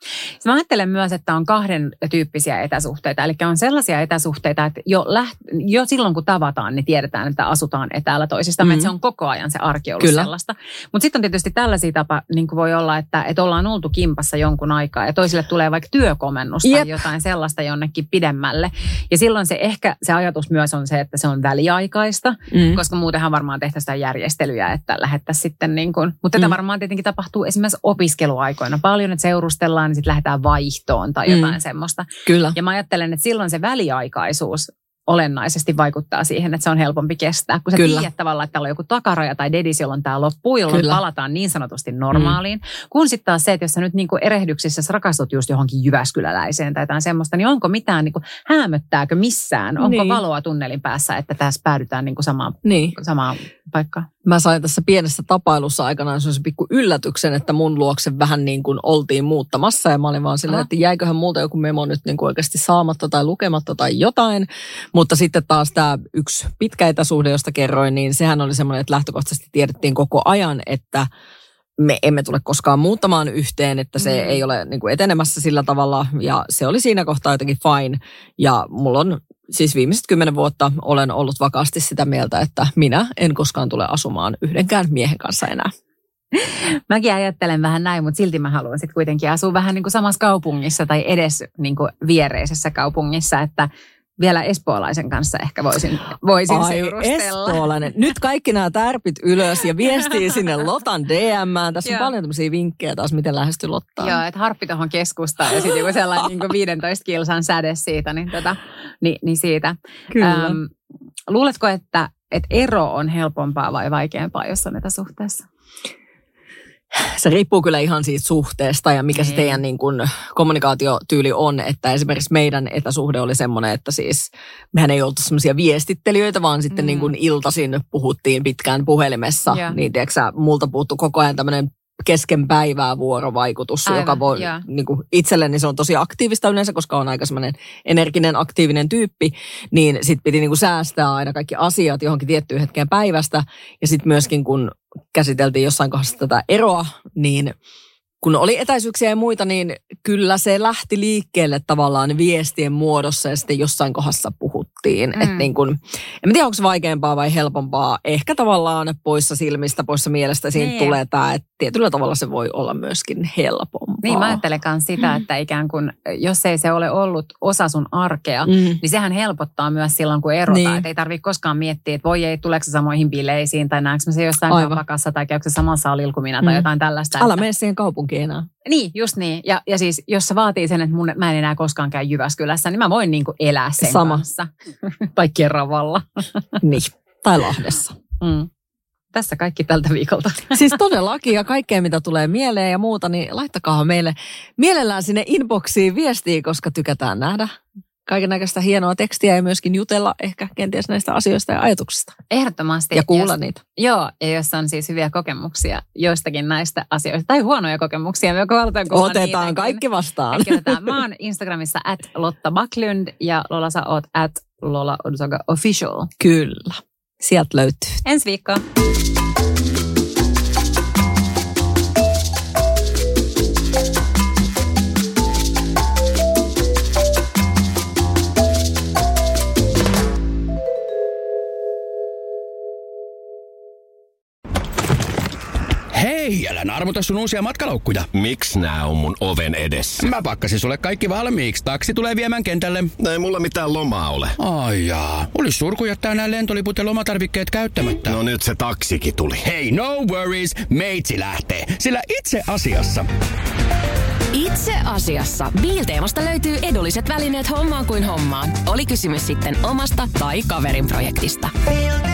Mä ajattelen myös, että on kahden tyyppisiä etäsuhteita. Eli on sellaisia etäsuhteita, että jo, läht, jo silloin kun tavataan, niin tiedetään, että asutaan etäällä toisista. Mm-hmm. Että se on koko ajan se arki ollut Kyllä. sellaista. Mutta sitten on tietysti tällaisia tapa, niin kuin voi olla, että, että ollaan oltu kimpassa jonkun aikaa ja toisille tulee vaikka työkomennus tai jotain sellaista jonnekin pidemmälle. Ja silloin se ehkä se ajatus myös on se, että se on väliaikaista, mm. koska muutenhan varmaan tehtäisiin sitä järjestelyjä, että lähettäisiin sitten niin kuin, mutta tätä mm. varmaan tietenkin tapahtuu esimerkiksi opiskeluaikoina paljon, että seurustellaan, niin sitten lähdetään vaihtoon tai jotain mm. semmoista. Kyllä. Ja mä ajattelen, että silloin se väliaikaisuus olennaisesti vaikuttaa siihen, että se on helpompi kestää. Kun sä Kyllä. tiedät tavallaan, että täällä on joku takaraja tai dedis, jolloin tää loppuu, jolloin Kyllä. palataan niin sanotusti normaaliin. Mm. Kun sitten taas se, että jos sä nyt niinku erehdyksissä rakastut just johonkin jyväskyläläiseen tai jotain semmoista, niin onko mitään, niinku, häämöttääkö missään? Onko niin. valoa tunnelin päässä, että tässä päädytään niinku samaan, niin. samaan paikkaan? Mä sain tässä pienessä tapailussa aikanaan sellaisen pikku yllätyksen, että mun luokse vähän niin kuin oltiin muuttamassa. Ja mä olin vaan silleen, että jäiköhän multa joku memo nyt niin kuin oikeasti saamatta tai lukematta tai jotain. Mutta sitten taas tämä yksi pitkä etäsuhde, josta kerroin, niin sehän oli semmoinen, että lähtökohtaisesti tiedettiin koko ajan, että me emme tule koskaan muuttamaan yhteen, että se mm. ei ole niin kuin etenemässä sillä tavalla. Ja se oli siinä kohtaa jotenkin fine. Ja mulla on siis viimeiset kymmenen vuotta olen ollut vakaasti sitä mieltä, että minä en koskaan tule asumaan yhdenkään miehen kanssa enää. Mäkin ajattelen vähän näin, mutta silti mä haluan sitten kuitenkin asua vähän niin kuin samassa kaupungissa tai edes niin kuin viereisessä kaupungissa, että vielä espoolaisen kanssa ehkä voisin, voisin Ai, seurustella. Espoolainen. Nyt kaikki nämä tärpit ylös ja viestii sinne Lotan D M:ään. Tässä on paljon tämmöisiä vinkkejä taas, miten lähestyy Lottaan. Joo, että harppi tuohon keskustaan ja sitten joku sellainen niin kuin viidentoista kilsan säde siitä, niin, tota, niin, niin siitä. Kyllä. Ähm, luuletko, että, että ero on helpompaa vai vaikeampaa jossain etäsuhteessa? Se riippuu kyllä ihan siitä suhteesta ja mikä se teidän niin kuin kommunikaatiotyyli on, että esimerkiksi meidän etäsuhde oli semmoinen, että siis mehän ei oltu semmoisia viestittelijöitä, vaan sitten mm. niin kuin iltaisin puhuttiin pitkään puhelimessa, ja. Niin tiedätkö sä, multa puuttu koko ajan tämmöinen kesken päivää vuorovaikutus, Aivan, joka voi niin kuin itselleni se on tosi aktiivista yleensä, koska on aika semmoinen energinen, aktiivinen tyyppi, niin sitten piti niin kuin säästää aina kaikki asiat johonkin tiettyyn hetkeen päivästä ja sitten myöskin kun käsiteltiin jossain kohdassa tätä eroa, niin kun oli etäisyyksiä ja muita, niin kyllä se lähti liikkeelle tavallaan viestien muodossa ja sitten jossain kohdassa puhuttiin. Mm. Että niin kun, en tiedä, onko se vaikeampaa vai helpompaa. Ehkä tavallaan poissa silmistä, poissa mielestä siinä niin. tulee tämä, että tietyllä tavalla se voi olla myöskin helpompaa. Niin, mä ajattelen myös sitä, että ikään kuin, jos ei se ole ollut osa sun arkea, mm. niin sehän helpottaa myös silloin, kun erotaan. Niin. Että ei tarvitse koskaan miettiä, että voi ei, tuleeko se samoihin bileisiin tai näenkö mä se jossain kaupakassa tai käykö se samassa salilla kuin minä tai mm. jotain tällaista. Älä mene siihen kaupunkiin enää. Niin, just niin. Ja, ja siis, jos se vaatii sen, että mun, mä en enää koskaan käy Jyväskylässä, niin mä voin niin kuin elää sen Sama. kanssa. Tai Keravalla. Niin, tai Lahdessa. Mm. Tässä kaikki tältä viikolta. Siis todellakin ja kaikkea mitä tulee mieleen ja muuta, niin laittakaa meille mielellään sinne inboxiin viestiä, koska tykätään nähdä kaikennäköistä hienoa tekstiä ja myöskin jutella ehkä kenties näistä asioista ja ajatuksista. Ehdottomasti. Ja kuulla jos, niitä. Joo, ja jos on siis hyviä kokemuksia joistakin näistä asioista, tai huonoja kokemuksia, me halutaan kuulla Otetaan niitäkin. kaikki vastaan. Mä oon Instagramissa at Lotta Backlund ja Lola sä oot at Lola Odsoga Official. Kyllä, sieltä löytyy. Ensi viikkoa. Hei, älä naarmuta sun uusia matkalaukkuja. Miks nää on mun oven edessä? Mä pakkasin sulle kaikki valmiiksi. Taksi tulee viemään kentälle. Ei mulla mitään lomaa ole. Ai jaa. Olis surku jättää nää lentoliput ja lomatarvikkeet käyttämättä. No nyt se taksikin tuli. Hei, no worries. Meitsi lähtee. Sillä itse asiassa... Itse asiassa Biilteemasta löytyy edulliset välineet hommaan kuin hommaan. Oli kysymys sitten omasta tai kaverin projektista.